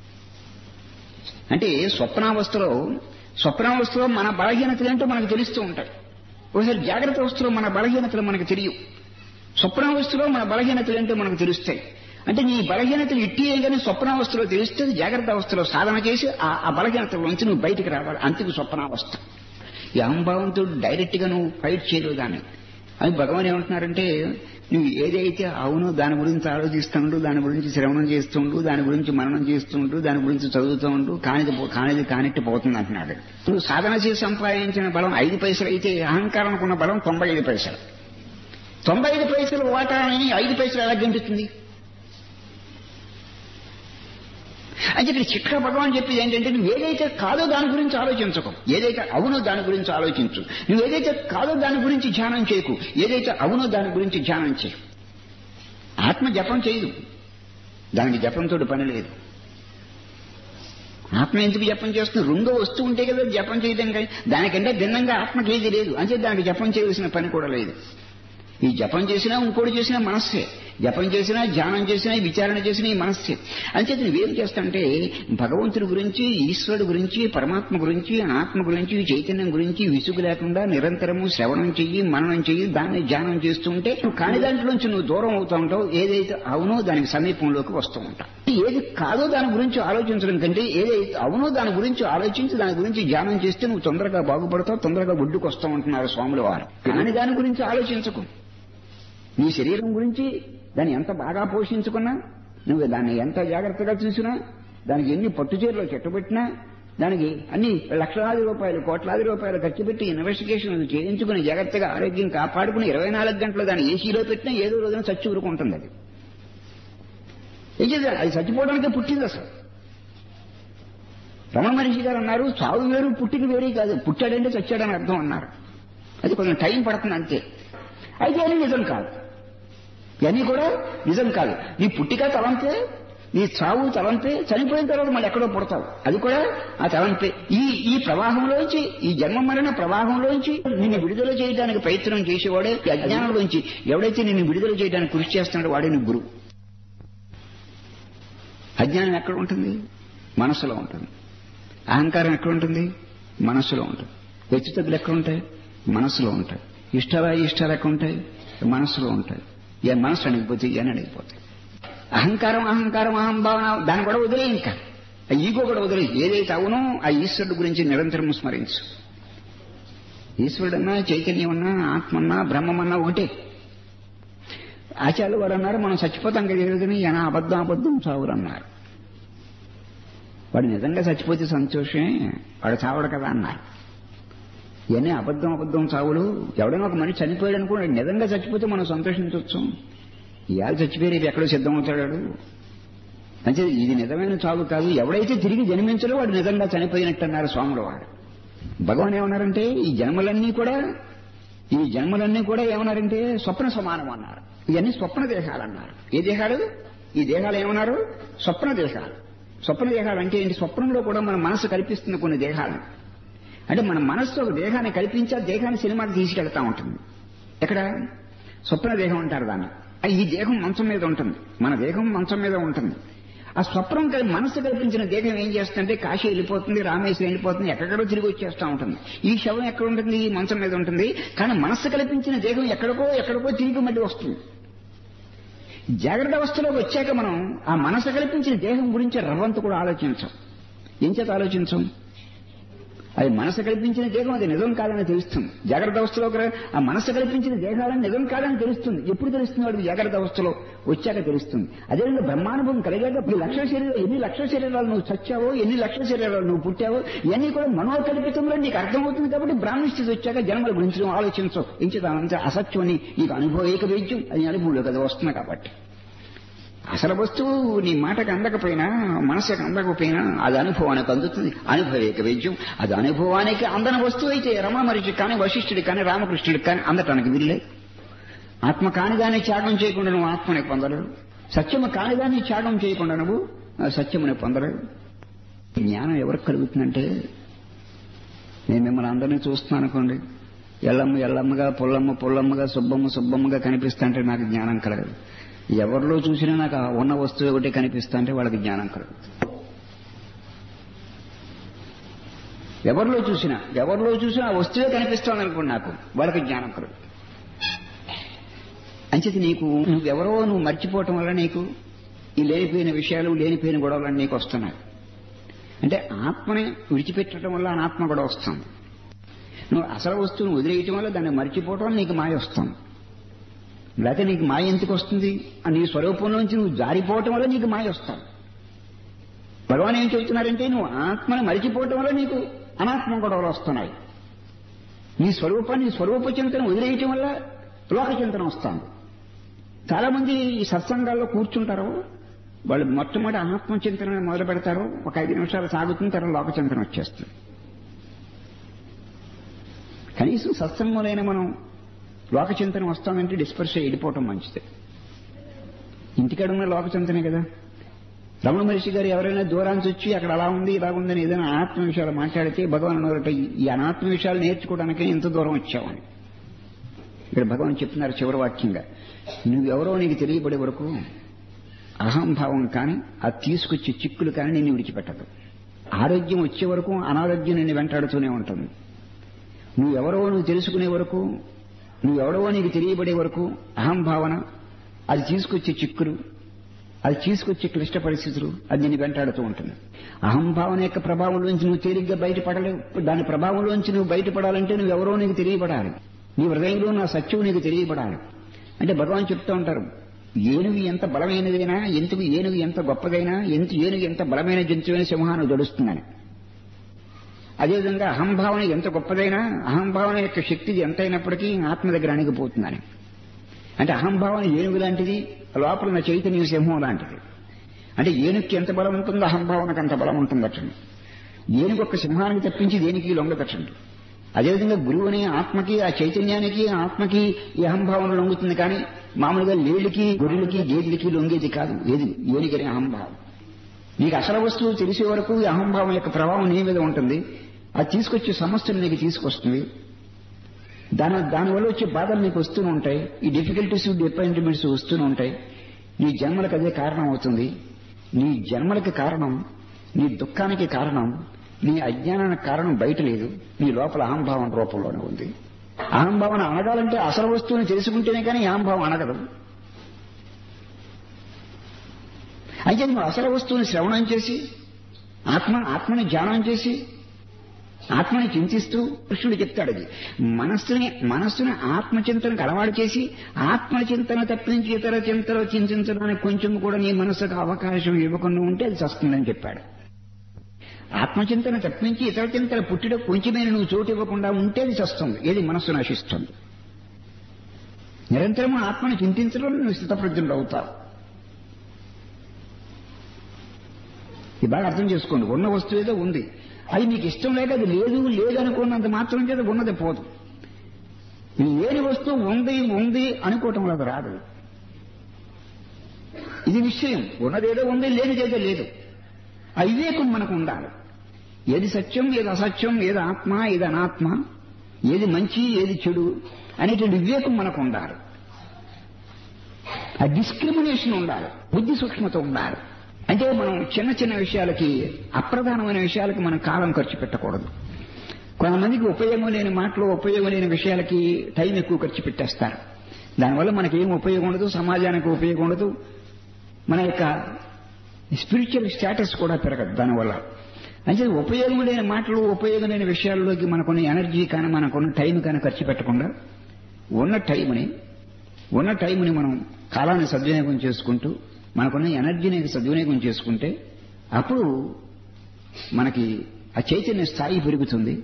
అంటే స్వప్నావస్థలో స్వప్నావస్థలో మన బలహీనతలు ఏంటో మనకు తెలుస్తూ ఉంటాయి. ఒకసారి జాగ్రత్త అవస్థలో మన బలహీనతలు మనకు తెలియవు, స్వప్నావస్థలో మన బలహీనతలు ఏంటో మనకు తెలుస్తాయి. అంటే నీ బలహీనతలు ఇట్టి కానీ స్వప్నావస్థలో తెలిస్తే జాగ్రత్త అవస్థలో సాధన చేసి ఆ బలహీనతలోంచి నువ్వు బయటికి రావాలి. అంతకు స్వప్నావస్థ. ఈ అహంభావంతో డైరెక్ట్ గా నువ్వు ఫైట్ చేయలేవు దాన్ని. అని భగవాన్ ఏమంటున్నారంటే నువ్వు ఏదైతే అవునో దాని గురించి ఆలోచిస్తుంటూ, దాని గురించి శ్రవణం చేస్తుంటూ, దాని గురించి మననం చేస్తుంటూ, దాని గురించి చదువుతూ ఉంటూ కానిది కానిది కానిట్టు పోతుంది అంటున్నాడు. నువ్వు సాధన చేసి సంపాదించిన బలం ఐదు పైసలు అయితే అహంకారానికి ఉన్న బలం తొంభై ఐదు పైసలు. తొంభై ఐదు పైసలు వాటాలని ఐదు పైసలు ఎలా గెంటుతుంది? అంటే ఇక్కడ చిట్కా భగవాన్ చెప్పేది ఏంటంటే నువ్వు ఏదైతే కాదో దాని గురించి ఆలోచించకు, ఏదైతే అవునో దాని గురించి ఆలోచించు. నువ్వు ఏదైతే కాదో దాని గురించి ధ్యానం చేయకు, ఏదైతే అవునో దాని గురించి ధ్యానం చేయి. ఆత్మ జపం చేయదు, దానికి జపంతో పని లేదు. ఆత్మ ఎందుకు జపం చేస్తుంది? రెండో వస్తువు ఉంటే కదా జపం చేయడం. కానీ దానికంటే భిన్నంగా ఆత్మకి ఏది లేదు, అంటే దానికి జపం చేయవలసిన పని కూడా లేదు. ఈ జపం చేసినా ఇంకోటి చేసినా మనస్సే, జపం చేసినా ధ్యానం చేసినా విచారణ చేసినా ఈ మనస్సే. అంచేత నువ్వేం చేస్తాంటే భగవంతుడి గురించి, ఈశ్వరుడు గురించి, పరమాత్మ గురించి, ఆత్మ గురించి, చైతన్యం గురించి విసుగు లేకుండా నిరంతరము శ్రవణం చెయ్యి, మననం చెయ్యి, దాన్ని ధ్యానం చేస్తూ ఉంటే నువ్వు కాని దాంట్లోంచి నువ్వు దూరం అవుతూ ఉంటావు. ఏదైతే అవునో దానికి సమీపంలోకి వస్తూ ఉంటావు. ఏది కాదో దాని గురించి ఆలోచించడం కంటే ఏదైతే అవునో దాని గురించి ఆలోచించి దాని గురించి ధ్యానం చేస్తే నువ్వు తొందరగా బాగుపడతావు, తొందరగా ఒడ్డుకు వస్తూ ఉంటున్నారు స్వాముల వారు. కాని దాని గురించి ఆలోచించకు. నీ శరీరం గురించి దాన్ని ఎంత బాగా పోషించుకున్నా, నువ్వు దాన్ని ఎంత జాగ్రత్తగా చూసినా, దానికి ఎన్ని పట్టుచీరలో చెట్టుబెట్టినా, దానికి అన్ని లక్షలాది రూపాయలు కోట్లాది రూపాయలు ఖర్చు పెట్టి ఇన్వెస్టిగేషన్ చేయించుకుని జాగ్రత్తగా ఆరోగ్యం కాపాడుకుని ఇరవై నాలుగు గంటలు దాన్ని ఏసీలో పెట్టినా ఏదో రోజున చచ్చి ఊరుకుంటుంది. అది ఏం చేద్దాం, అది చచ్చిపోవడానికే పుట్టింది. అసలు రమణ మహర్షి గారు అన్నారు, చావు వేరు పుట్టిన వేరే కాదు, పుట్టాడంటే చచ్చాడని అర్థం అన్నారు. అది కొంచెం టైం పడుతుంది అంతే. అయితే అది నిజం కాదు, ఇవన్నీ కూడా నిజం కాదు. నీ పుట్టిక తలంపే, నీ చావు తలంపే, చనిపోయిన తర్వాత మళ్ళీ ఎక్కడో పుడతావు, అది కూడా ఆ తలంపే. ఈ ఈ ప్రవాహంలోంచి, ఈ జన్మ మరణ ప్రవాహంలోంచి నిన్ను విడుదల చేయడానికి ప్రయత్నం చేసేవాడే ఈ అజ్ఞానంలోంచి ఎవడైతే నిన్ను విడుదల చేయడానికి కృషి చేస్తున్నాడో వాడే నీ గురువు. అజ్ఞానం ఎక్కడ ఉంటుంది? మనస్సులో ఉంటుంది. అహంకారం ఎక్కడ ఉంటుంది? మనస్సులో ఉంటుంది. హెచ్చుతగ్గులు ఎక్కడ ఉంటాయి? మనస్సులో ఉంటాయి. ఇష్టాలా ఇష్టాలు ఎక్కడ ఉంటాయి? మనస్సులో ఉంటాయి. ఏ మనస్సు అణిగిపోతే ఇవన్నీ అణిగిపోతాయి. అహంకారం అహంకారం అహంభావన దాన్ని కూడా వదిలే, ఇంకా ఆ ఈగో కూడా వదిలే. ఏదైతే అవునో ఆ ఈశ్వరుడు గురించి నిరంతరం స్మరించు. ఈశ్వరుడన్నా, చైతన్యమన్నా, ఆత్మన్నా, బ్రహ్మమన్నా ఒకటే. ఆచార్యులు వాడు అన్నారు, మనం చచ్చిపోతాం కదా కానీ ఈయన అబద్ధం అబద్ధం చావురన్నారు. వాడు నిజంగా చచ్చిపోతే సంతోషమే, వాడు చావడు కదా అన్నారు. ఇవన్నీ అబద్ధం అబద్ధం చావులు. ఎవడైనా ఒక మనిషి చనిపోయాడు అనుకోండి, నిజంగా చచ్చిపోతే మనం సంతోషించవచ్చు. ఇవాళ చచ్చిపోయి ఎక్కడో సిద్ధమవుతాడు. అంటే ఇది నిజమైన చావు కాదు. ఎవడైతే తిరిగి జన్మించడో వాడు నిజంగా చనిపోయినట్టు అన్నారు స్వాముల వారు. భగవాన్ ఏమన్నారంటే ఈ జన్మలన్నీ కూడా ఈ జన్మలన్నీ కూడా ఏమన్నారంటే స్వప్న సమానం అన్నారు. ఇవన్నీ స్వప్న దేహాలు అన్నారు. ఏ దేహాలు? ఈ దేహాలు ఏమన్నారు? స్వప్న దేహాలు. స్వప్న దేహాలు అంటే ఏంటి? స్వప్నంలో కూడా మన మనసు కల్పిస్తున్న కొన్ని దేహాలు. అంటే మన మనస్సు ఒక దేహాన్ని కల్పించి ఆ దేహాన్ని సినిమాకి తీసుకెళ్తా ఉంటుంది. ఎక్కడ? స్వప్న దేహం అంటారు దాన్ని. ఈ దేహం మంచం మీద ఉంటుంది, మన దేహం మంచం మీద ఉంటుంది. ఆ స్వప్నం మనస్సు కల్పించిన దేహం ఏం చేస్తుందంటే కాశీ వెళ్ళిపోతుంది, రామేశ్వరం వెళ్ళిపోతుంది, ఎక్కడెక్కడో తిరిగి వచ్చేస్తూ ఉంటుంది. ఈ శవం ఎక్కడ ఉంటుంది? ఈ మంచం మీద ఉంటుంది. కానీ మనస్సు కల్పించిన దేహం ఎక్కడికో ఎక్కడికో తిరిగి మళ్ళీ వస్తుంది. జాగ్రత్త అవస్థలోకి వచ్చాక మనం ఆ మనసు కల్పించిన దేహం గురించి రవ్వంత కూడా ఆలోచించం. ఏం చేత ఆలోచించం? అది మనసు కల్పించిన దేహం, అది నిజం కాదని తెలుస్తుంది. జాగ్రత్త అవస్థలో ఆ మనసు కల్పించిన దేహాలని నిజం కాదని తెలుస్తుంది. ఎప్పుడు తెలుస్తుంది? వాడికి జాగ్రత్త అవస్థలో వచ్చాక తెలుస్తుంది. అదేవిధంగా బ్రహ్మానుభవం కలిగాక ఈ లక్ష శరీరాలు, ఎన్ని లక్షల శరీరాలు నువ్వు చచ్చావో, ఎన్ని లక్షల శరీరాలు నువ్వు పుట్టావో, ఇవన్నీ కూడా మనోకల్పితంలో నీకు అర్థమవుతుంది. కాబట్టి బ్రాహ్మణ స్థితి వచ్చాక జన్మల గురించి నువ్వు ఆలోచించవు. ఇంచేత అసత్యం అని నీకు అనుభవేక వేద్యం, అది అనుభవంలో కదా వస్తుంది. కాబట్టి అసలు వస్తువు నీ మాటకు అందకపోయినా, మనసుకు అందకపోయినా అది అనుభవానికి అందుతుంది. అనుభవేక వేద్యం, అది అనుభవానికి అందని వస్తువు అయితే రమణ మహర్షికి కానీ, వశిష్ఠుడికి కానీ, రామకృష్ణుడికి కానీ అందటానికి వీళ్ళే. ఆత్మ కానిదాన్ని త్యాగం చేయకుండా నువ్వు ఆత్మని పొందలేవు. సత్యము కానిదాన్ని త్యాగం చేయకుండా నువ్వు సత్యముని పొందలేవు. జ్ఞానం ఎవరికి కలుగుతుందంటే, నేను మిమ్మల్ని అందరినీ చూస్తున్నాను అనుకోండి, ఎల్లమ్మ ఎల్లమ్మగా, పుల్లమ్మ పుల్లమ్మగా, సుబ్బమ్మ సుబ్బమ్మగా కనిపిస్తా అంటే నాకు జ్ఞానం కలగదు. ఎవరిలో చూసినా నాకు ఉన్న వస్తువు ఒకటి కనిపిస్తా అంటే వాళ్ళకి జ్ఞానం కలగదు. ఎవరిలో చూసినా ఎవరిలో చూసినా ఆ వస్తువే కనిపిస్తాను అనుకోండి, నాకు వాళ్ళకి జ్ఞానం కలగదు. అంచేది నీకు నువ్వెవరో నువ్వు మర్చిపోవటం వల్ల నీకు ఈ లేనిపోయిన విషయాలు, లేనిపోయిన గొడవలన్నీ నీకు వస్తున్నాయి. అంటే ఆత్మని విడిచిపెట్టడం వల్ల అనాత్మ కూడా వస్తుంది. నువ్వు అసలు వస్తువును వదిలేయటం వల్ల దాన్ని మర్చిపోవటం వల్ల నీకు మాయ వస్తుంది. లేకపోతే నీకు మాయ ఎందుకు వస్తుంది? నీ స్వరూపంలోంచి నువ్వు జారిపోవటం వల్ల నీకు మాయ వస్తావు. భగవాన్ ఏం చెబుతున్నారంటే, నువ్వు ఆత్మని మరిచిపోవటం వల్ల నీకు అనాత్మ గొడవలు వస్తున్నాయి. నీ స్వరూపాన్ని, స్వరూప చింతన వదిలేయటం వల్ల లోక చింతన వస్తుంది. చాలా మంది ఈ సత్సంగాల్లో కూర్చుంటారు, వాళ్ళు మొట్టమొదటి ఆత్మ చింతన మొదలు పెడతారు, ఒక ఐదు నిమిషాలు సాగుతున్న తర్వాత లోక చింతన వచ్చేస్తుంది. కనీసం సత్సంగంలోనే మనం లోక చింతన వస్తామంటే డిస్పర్స్ వెళ్ళిపోవటం మంచిది. ఇంటికాడ ఉన్న లోక చింతనే కదా. రమణ మహర్షి గారు ఎవరైనా దూరానికి వచ్చి అక్కడ అలా ఉంది ఇలా ఉందని ఏదైనా అనాత్మ విషయాలు మాట్లాడితే భగవాన్ అన్నారట, ఈ అనాత్మ విషయాలు నేర్చుకోవడానికి ఎంత దూరం వచ్చావని. ఇక్కడ భగవాన్ చెప్తున్నారు చివరి వాక్యంగా, నువ్వెవరో నీకు తెలియబడే వరకు అహంభావం కానీ అది తీసుకొచ్చే చిక్కులు కానీ నిన్ను విడిచిపెట్టదు. ఆరోగ్యం వచ్చే వరకు అనారోగ్యం నిన్ను వెంటాడుతూనే ఉంటుంది. నువ్వెవరో నువ్వు తెలుసుకునే వరకు, నువ్వెవడో నీకు తెలియబడే వరకు అహంభావన అది తీసుకొచ్చే చిక్కులు, అది తీసుకొచ్చే క్లిష్ట పరిస్థితులు అది నిన్ను వెంటాడుతూ ఉంటుంది. అహంభావన యొక్క ప్రభావంలోంచి నువ్వు తేలిగ్గా బయటపడలేవు. దాని ప్రభావంలోంచి నువ్వు బయటపడాలంటే నువ్వెవరో నీకు తెలియబడాలి. నీ హృదయంలో నా సత్యం నీకు తెలియబడాలి. అంటే భగవాన్ చెప్తూ ఉంటారు, ఏనుగు ఎంత బలమైనదైనా, ఎందుకు ఏనుగు ఎంత గొప్పదైనా, ఎంత ఏనుగు ఎంత బలమైన జంతువైన సింహాన్ని జడుస్తుందని. అదేవిధంగా అహంభావన ఎంత గొప్పదైనా, అహంభావన యొక్క శక్తి ఎంతైనప్పటికీ ఆత్మ దగ్గర అణిగిపోతుందని. అంటే అహంభావన ఏనుగు లాంటిది, లోపల ఉన్న చైతన్య సింహం లాంటిది. అంటే ఏనుగుకి ఎంత బలం ఉంటుందో అహంభావనకు అంత బలం ఉంటుందటండి. ఏనుగు ఒక సింహానికి తప్పించి దేనికి లొంగదటండి. అదేవిధంగా గురువుని ఆత్మకి, ఆ చైతన్యానికి ఆత్మకి ఈ అహంభావన లొంగుతుంది. కానీ మామూలుగా లేళ్ళకి, గొర్రెలకి, గేదెలకి లొంగేది కాదు ఏది, ఏనుగని అహంభావం. నీకు అసలు వస్తువు తెలిసే వరకు ఈ అహంభావం యొక్క ప్రభావం నీ మీద ఉంటుంది. అది తీసుకొచ్చే సమస్యలు నీకు తీసుకొస్తుంది. దాని దానివల్ల వచ్చే బాధలు నీకు వస్తూనే ఉంటాయి. ఈ డిఫికల్టీస్, డిపాయింట్మెంట్స్ వస్తూనే ఉంటాయి. నీ జన్మలకు అదే కారణం అవుతుంది. నీ జన్మలకి కారణం, నీ దుఃఖానికి కారణం, నీ అజ్ఞానానికి కారణం బయట లేదు, నీ లోపల అహంభావం రూపంలోనే ఉంది. అహంభావన అనగాలంటే అసలు వస్తువుని తెలుసుకుంటేనే కానీ అహంభావం అనగదు. అయితే నువ్వు అసలు వస్తువుని శ్రవణం చేసి, ఆత్మ ఆత్మని ధ్యానం చేసి, ఆత్మని చింతిస్తూ, కృష్ణుడు చెప్తాడు అది మనస్సుని మనస్సుని ఆత్మచింతనకు అలవాటు చేసి, ఆత్మచింతన తప్పించి ఇతర చింతలు చింతించడానికి కొంచెం కూడా నీ మనస్సుకు అవకాశం ఇవ్వకుండా ఉంటే అది చస్తుందని చెప్పాడు. ఆత్మచింతన తప్పించి ఇతర చింతల పుట్టిన కొంచెమైన నువ్వు చోటు ఇవ్వకుండా ఉంటే అది చస్తుంది. ఏది మనస్సు నశిస్తుంది. నిరంతరము ఆత్మని చింతించడం నువ్వు స్థితప్రజ్ఞుడు అవుతావు. ఇది బాగా అర్థం చేసుకోండి. ఉన్న వస్తువు ఏదో ఉంది, అది మీకు ఇష్టం లేక అది లేదు లేదు అనుకున్నంత మాత్రం చేత ఉన్నది పోదు. లేని వస్తువు ఉంది ఉంది అనుకోవటం వల్ల రాదు. ఇది నిశ్చయం. ఉన్నదేదో ఉంది, లేనిదేదో లేదు. ఆ వివేకం మనకు ఉండాలి. ఏది సత్యం, ఏది అసత్యం, ఏది ఆత్మ, ఏది అనాత్మ, ఏది మంచి, ఏది చెడు అనేటువంటి వివేకం మనకు ఉండాలి. ఆ డిస్క్రిమినేషన్ ఉండాలి, బుద్ధి సూక్ష్మత ఉండాలి. అంటే మనం చిన్న చిన్న విషయాలకి, అప్రధానమైన విషయాలకి మనం కాలం ఖర్చు పెట్టకూడదు. కొంతమందికి ఉపయోగం లేని మాటలు, ఉపయోగం లేని విషయాలకి టైం ఎక్కువ ఖర్చు పెట్టేస్తారు. దానివల్ల మనకేం ఉపయోగం ఉండదు, సమాజానికి ఉపయోగం ఉండదు, మన యొక్క స్పిరిచువల్ స్టేటస్ కూడా పెరగదు దానివల్ల. అంటే ఉపయోగం లేని మాటలు, ఉపయోగం లేని విషయాల్లోకి మనకున్న ఎనర్జీ కానీ మనకున్న టైం కానీ ఖర్చు పెట్టకుండా ఉన్న టైంని ఉన్న టైంని మనం కాలాన్ని సద్వినియోగం చేసుకుంటూ మనకున్న ఎనర్జీని సద్వినియోగం చేసుకుంటే అప్పుడు మనకి ఆ చైతన్య స్థాయి పెరుగుతుంది.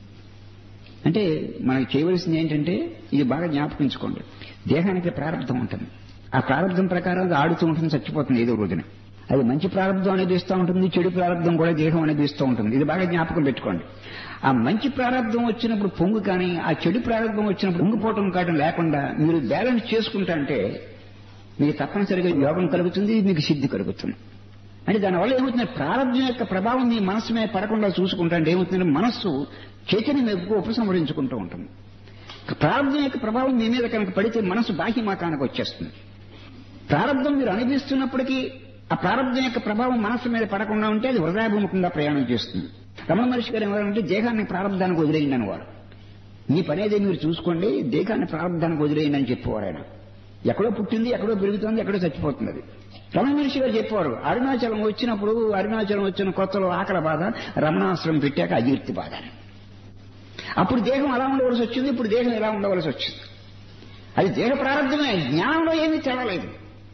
అంటే మనకి చేయవలసింది ఏంటంటే ఇది బాగా జ్ఞాపకించుకోండి, దేహానికి ప్రారంభం ఉంటుంది, ఆ ప్రారంభం ప్రకారం అది ఆడుతూ ఉంటుంది, చచ్చిపోతుంది ఏదో రోజున. అది మంచి ప్రారంభం అనిపిస్తూ ఉంటుంది, చెడు ప్రారంభం కూడా దేహం అనిపిస్తూ ఉంటుంది. ఇది బాగా జ్ఞాపకం పెట్టుకోండి. ఆ మంచి ప్రారంభం వచ్చినప్పుడు పొంగు కానీ, ఆ చెడు ప్రారంభం వచ్చినప్పుడు పొంగిపోవటం కావడం లేకుండా మీరు బ్యాలెన్స్ చేసుకుంటా అంటే మీకు తప్పనిసరిగా యోగం కలుగుతుంది, మీకు సిద్ధి కలుగుతుంది. అంటే దానివల్ల ఏమవుతుంది, ప్రారంభం యొక్క ప్రభావం మీ మనస్సు మీద పడకుండా చూసుకుంటా అంటే ఏమవుతుందంటే మనస్సు చైతన్యం వైపుకు ఉపసంహరించుకుంటూ ఉంటుంది. ప్రారంభం యొక్క ప్రభావం మీ మీద కనుక పడితే మనస్సు బాహ్యమాకానికి వచ్చేస్తుంది. ప్రారంభం మీరు అనిపిస్తున్నప్పటికీ ఆ ప్రారంభం యొక్క ప్రభావం మనస్సు మీద పడకుండా ఉంటే అది హృదయాభిముఖంగా ప్రయాణం చేస్తుంది. రమణ మహర్షి గారు ఏమంటే దేహాన్ని ప్రారంభానికి వదిలేయండి అని వారు. మీ పనేదే మీరు చూసుకోండి, దేహాన్ని ప్రారంభానికి వదిలేయండి అని చెప్పేవారు ఆయన. ఎక్కడో పుట్టింది, ఎక్కడో పెరుగుతుంది, ఎక్కడో చచ్చిపోతుంది. అది రమణ మహర్షి గారు చెప్పేవారు. అరుణాచలం వచ్చినప్పుడు, అరుణాచలం వచ్చిన కొత్తలో ఆకలి బాధ, రమణాశ్రమం పెట్టాక అజీర్తి బాధ. అప్పుడు దేహం అలా ఉండవలసి వచ్చింది, ఇప్పుడు దేహం ఎలా ఉండవలసి వచ్చింది. అది దేహ ప్రారంభమే, జ్ఞానంలో ఏమీ తేవలేదు.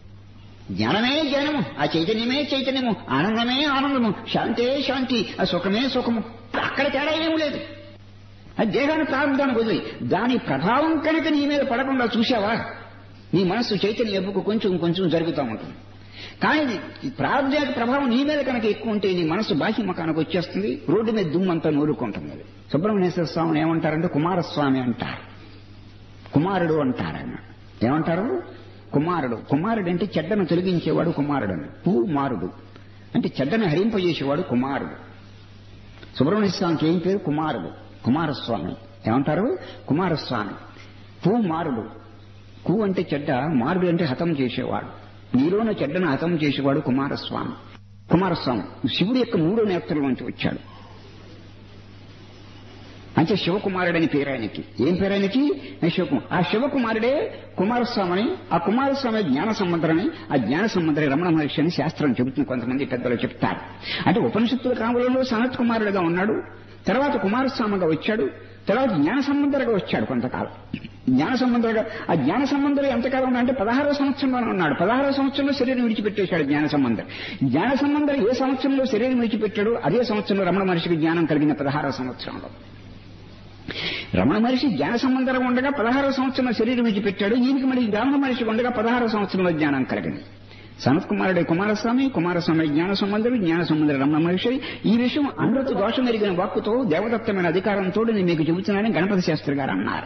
జ్ఞానమే జ్ఞానము, ఆ చైతన్యమే చైతన్యము, ఆనందమే ఆనందము, శాంతే శాంతి, ఆ సుఖమే సుఖము. అక్కడ తేడా ఏమీ లేదు. అది దేహాన్ని ప్రారంభానికి వదిలి దాని ప్రభావం కనుక నీ మీద పడకుండా చూసావా, నీ మనస్సు చైతన్య ఎప్పుకు కొంచెం కొంచెం జరుగుతూ ఉంటుంది. కానీ ప్రారంభ యొక్క ప్రభావం నీ మీద కనుక ఎక్కువ ఉంటే నీ మనస్సు బాహ్యముఖానికి వచ్చేస్తుంది, రోడ్డు మీద దుమ్మంతా నూరుకుంటుంది. అది సుబ్రహ్మణ్యేశ్వర స్వామిని ఏమంటారంటే కుమారస్వామి అంటారు, కుమారుడు అంటారు. ఆయన ఏమంటారు, కుమారుడు. కుమారుడు అంటే చెడ్డను తొలగించేవాడు కుమారుడు అని. కుమారుడు అంటే చెడ్డను హరింపజేసేవాడు కుమారుడు. సుబ్రహ్మణ్య స్వామికి ఏం పేరు, కుమారుడు, కుమారస్వామి. ఏమంటారు, కుమారస్వామి. కుమారుడు. కు అంటే చెడ్డ, మారుడు అంటే హతం చేసేవాడు. నీలోన చెడ్డను హతం చేసేవాడు కుమారస్వామి. కుమారస్వామి శివుడి యొక్క మూడో నేత్రం నుంచి వచ్చాడు. అంటే శివకుమారుడని పేరు ఆయనకి. ఏం పేరు ఆయనకి, శివకుమార్. ఆ శివకుమారుడే కుమారస్వామిని, ఆ కుమారస్వామి జ్ఞాన సంబంధరని, ఆ జ్ఞాన సంబంధరి రమణ మహర్షి అని శాస్త్రం చెబుతుంది, కొంతమంది పెద్దలు చెప్తారు. అంటే ఉపనిషత్తుల కాలంలో సనత్ కుమారుడుగా ఉన్నాడు, తర్వాత కుమారస్వామిగా వచ్చాడు, తర్వాత జ్ఞాన సంబంధరగా వచ్చాడు కొంతకాలం. జ్ఞాన సంబంధులుగా ఆ జ్ఞాన సంబంధులు ఎంతకాలం ఉన్నాడంటే పదహారో సంవత్సరంలోనే ఉన్నాడు. పదహారో సంవత్సరంలో శరీరం విడిచిపెట్టేశాడు జ్ఞాన సంబంధం. జ్ఞాన సంబంధం ఏ సంవత్సరంలో శరీరం విడిచిపెట్టాడు అదే సంవత్సరంలో రమణ మహర్షికి జ్ఞానం కలిగిన పదహారో సంవత్సరంలో. రమణ మహర్షి జ్ఞాన సంబంధంగా ఉండగా పదహారో సంవత్సరంలో శరీరం విడిచిపెట్టాడు. ఈయనకి మరి రమణ మహర్షి ఉండగా పదహారో సంవత్సరంలో జ్ఞానం కలిగింది. సనత్ కుమారుడే కుమారస్వామి, కుమారస్వామి జ్ఞాన సంబంధుడు, జ్ఞాన సంబంధుడు రమణ మహర్షి. ఈ విషయం అమృత దోషం ఎరిగిన వాక్కుతో దేవదత్తమైన అధికారంతో నేను మీకు చెబుతున్నానని గణపతి శాస్త్రి గారు అన్నారు.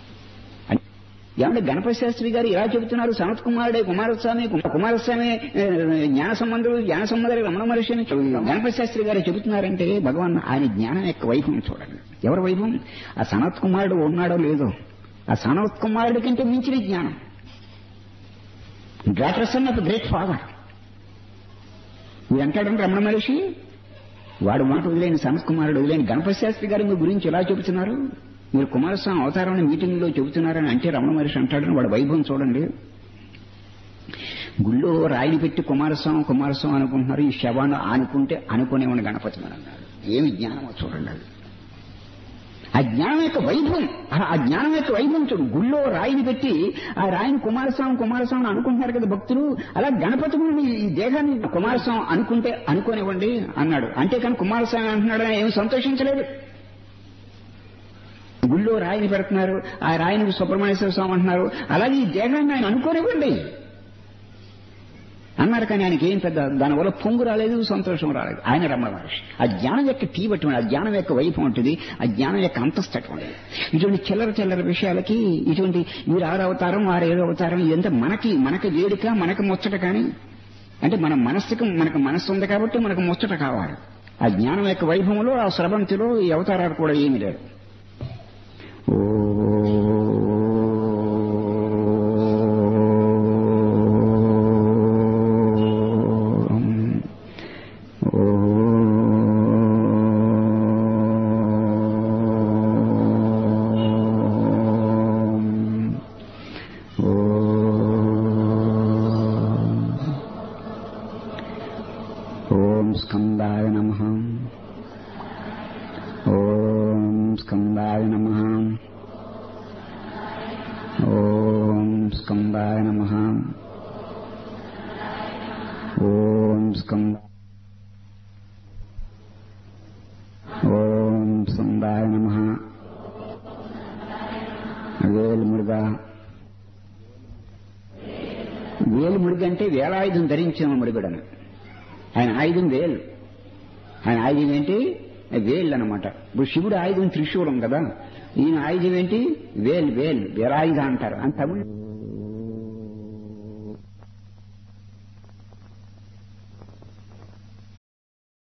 ఏమంటే గణపతి శాస్త్రి గారు ఇలా చెబుతున్నారు, సనత్ కుమారుడే కుమారస్వామి, కుమారస్వామి జ్ఞాన సంబంధుడు, జ్ఞాన సంబంధుడు రమణ మహర్షి అని గణపతి శాస్త్రి గారు చెబుతున్నారంటే భగవాన్ ఆయన జ్ఞానం యొక్క వైభవం చూడండి. ఎవరి వైభవం? ఆ సనత్ కుమారుడు ఉన్నాడో లేదో, ఆ సనత్ కుమారుడి కంటే మించిన జ్ఞానం, greater son of great father. ఇది అంటాడంటే రమణ మహర్షి, వాడు మాట వదిలేని సనత్ కుమారుడు వదిలేని గణపతి శాస్త్రి గారు మీ గురించి ఎలా చెబుతున్నారు, మీరు కుమారస్వామి అవతారాన్ని మీటింగ్ లో చెబుతున్నారని అంటే రమణ మహర్షి అంటాడని వాడు వైభవం చూడండి. గుళ్ళో రాయిని పెట్టి కుమారస్వామి కుమారస్వామి అనుకుంటున్నారు, ఈ శవాన్ని ఆనుకుంటే అనుకునేవాడు గణపతి అని అన్నాడు. ఏమి జ్ఞానమో చూడండి. అది ఆ జ్ఞానం యొక్క వైభవం, ఆ జ్ఞానం యొక్క వైభవం చూడు. గుళ్ళో రాయిని పెట్టి ఆ రాయిని కుమారస్వామి కుమారస్వామి అనుకుంటున్నారు కదా భక్తులు, అలా గణపతి ఈ దేహాన్ని కుమారస్వామి అనుకుంటే అనుకోనివ్వండి అన్నాడు. అంటే కానీ కుమారస్వామి అంటున్నాడని ఏమి సంతోషించలేదు. గుళ్ళో రాయిని పెడుతున్నారు, ఆ రాయిని సుబ్రహ్మణ్యేశ్వర స్వామి అంటున్నారు, అలాగే ఈ దేహాన్ని ఆయన అనుకోనివ్వండి అన్నారు. కానీ ఆయనకి ఏం పెద్ద దానివల్ల పొంగు రాలేదు, సంతోషం రాలేదు. ఆయన రమణ మహర్షి ఆ జ్ఞానం యొక్క తీవటం, ఆ జ్ఞానం యొక్క వైభవం ఉంటుంది, ఆ జ్ఞానం యొక్క అంతస్తు అటువంటిది. ఇటువంటి చిల్లర చిల్లర విషయాలకి ఇటువంటి వీరు ఆరు అవతారం వారు ఏడు అవతారం ఇదంతా మనకి మనకి వేడుక, మనకు ముచ్చట. కానీ అంటే మన మనస్సుకు మనకు మనస్సు ఉంది కాబట్టి మనకు ముచ్చట కావాలి. ఆ జ్ఞానం యొక్క వైభవంలో ఆ స్రవంతిలో ఈ అవతారాలు కూడా ఏమీ లేదు. ఓ స్కందాయ నమః. ఓం స్కంద ఓం స్కందాయ నమః. వేల్మురుగా. వేలుమురుగ అంటే వేలాయుధం ధరించిన మురుగడని. ఆయన ఆయుధం వేలు. ఆయన ఆయుధం ఏంటి? వేళ్ళు అనమాట. ఇప్పుడు శివుడు ఆయుధం త్రిశూలం కదా, ఈయన ఆయుధం ఏంటి? వేలు. వేలు వేలాయుధ అంటారు అని తమిళ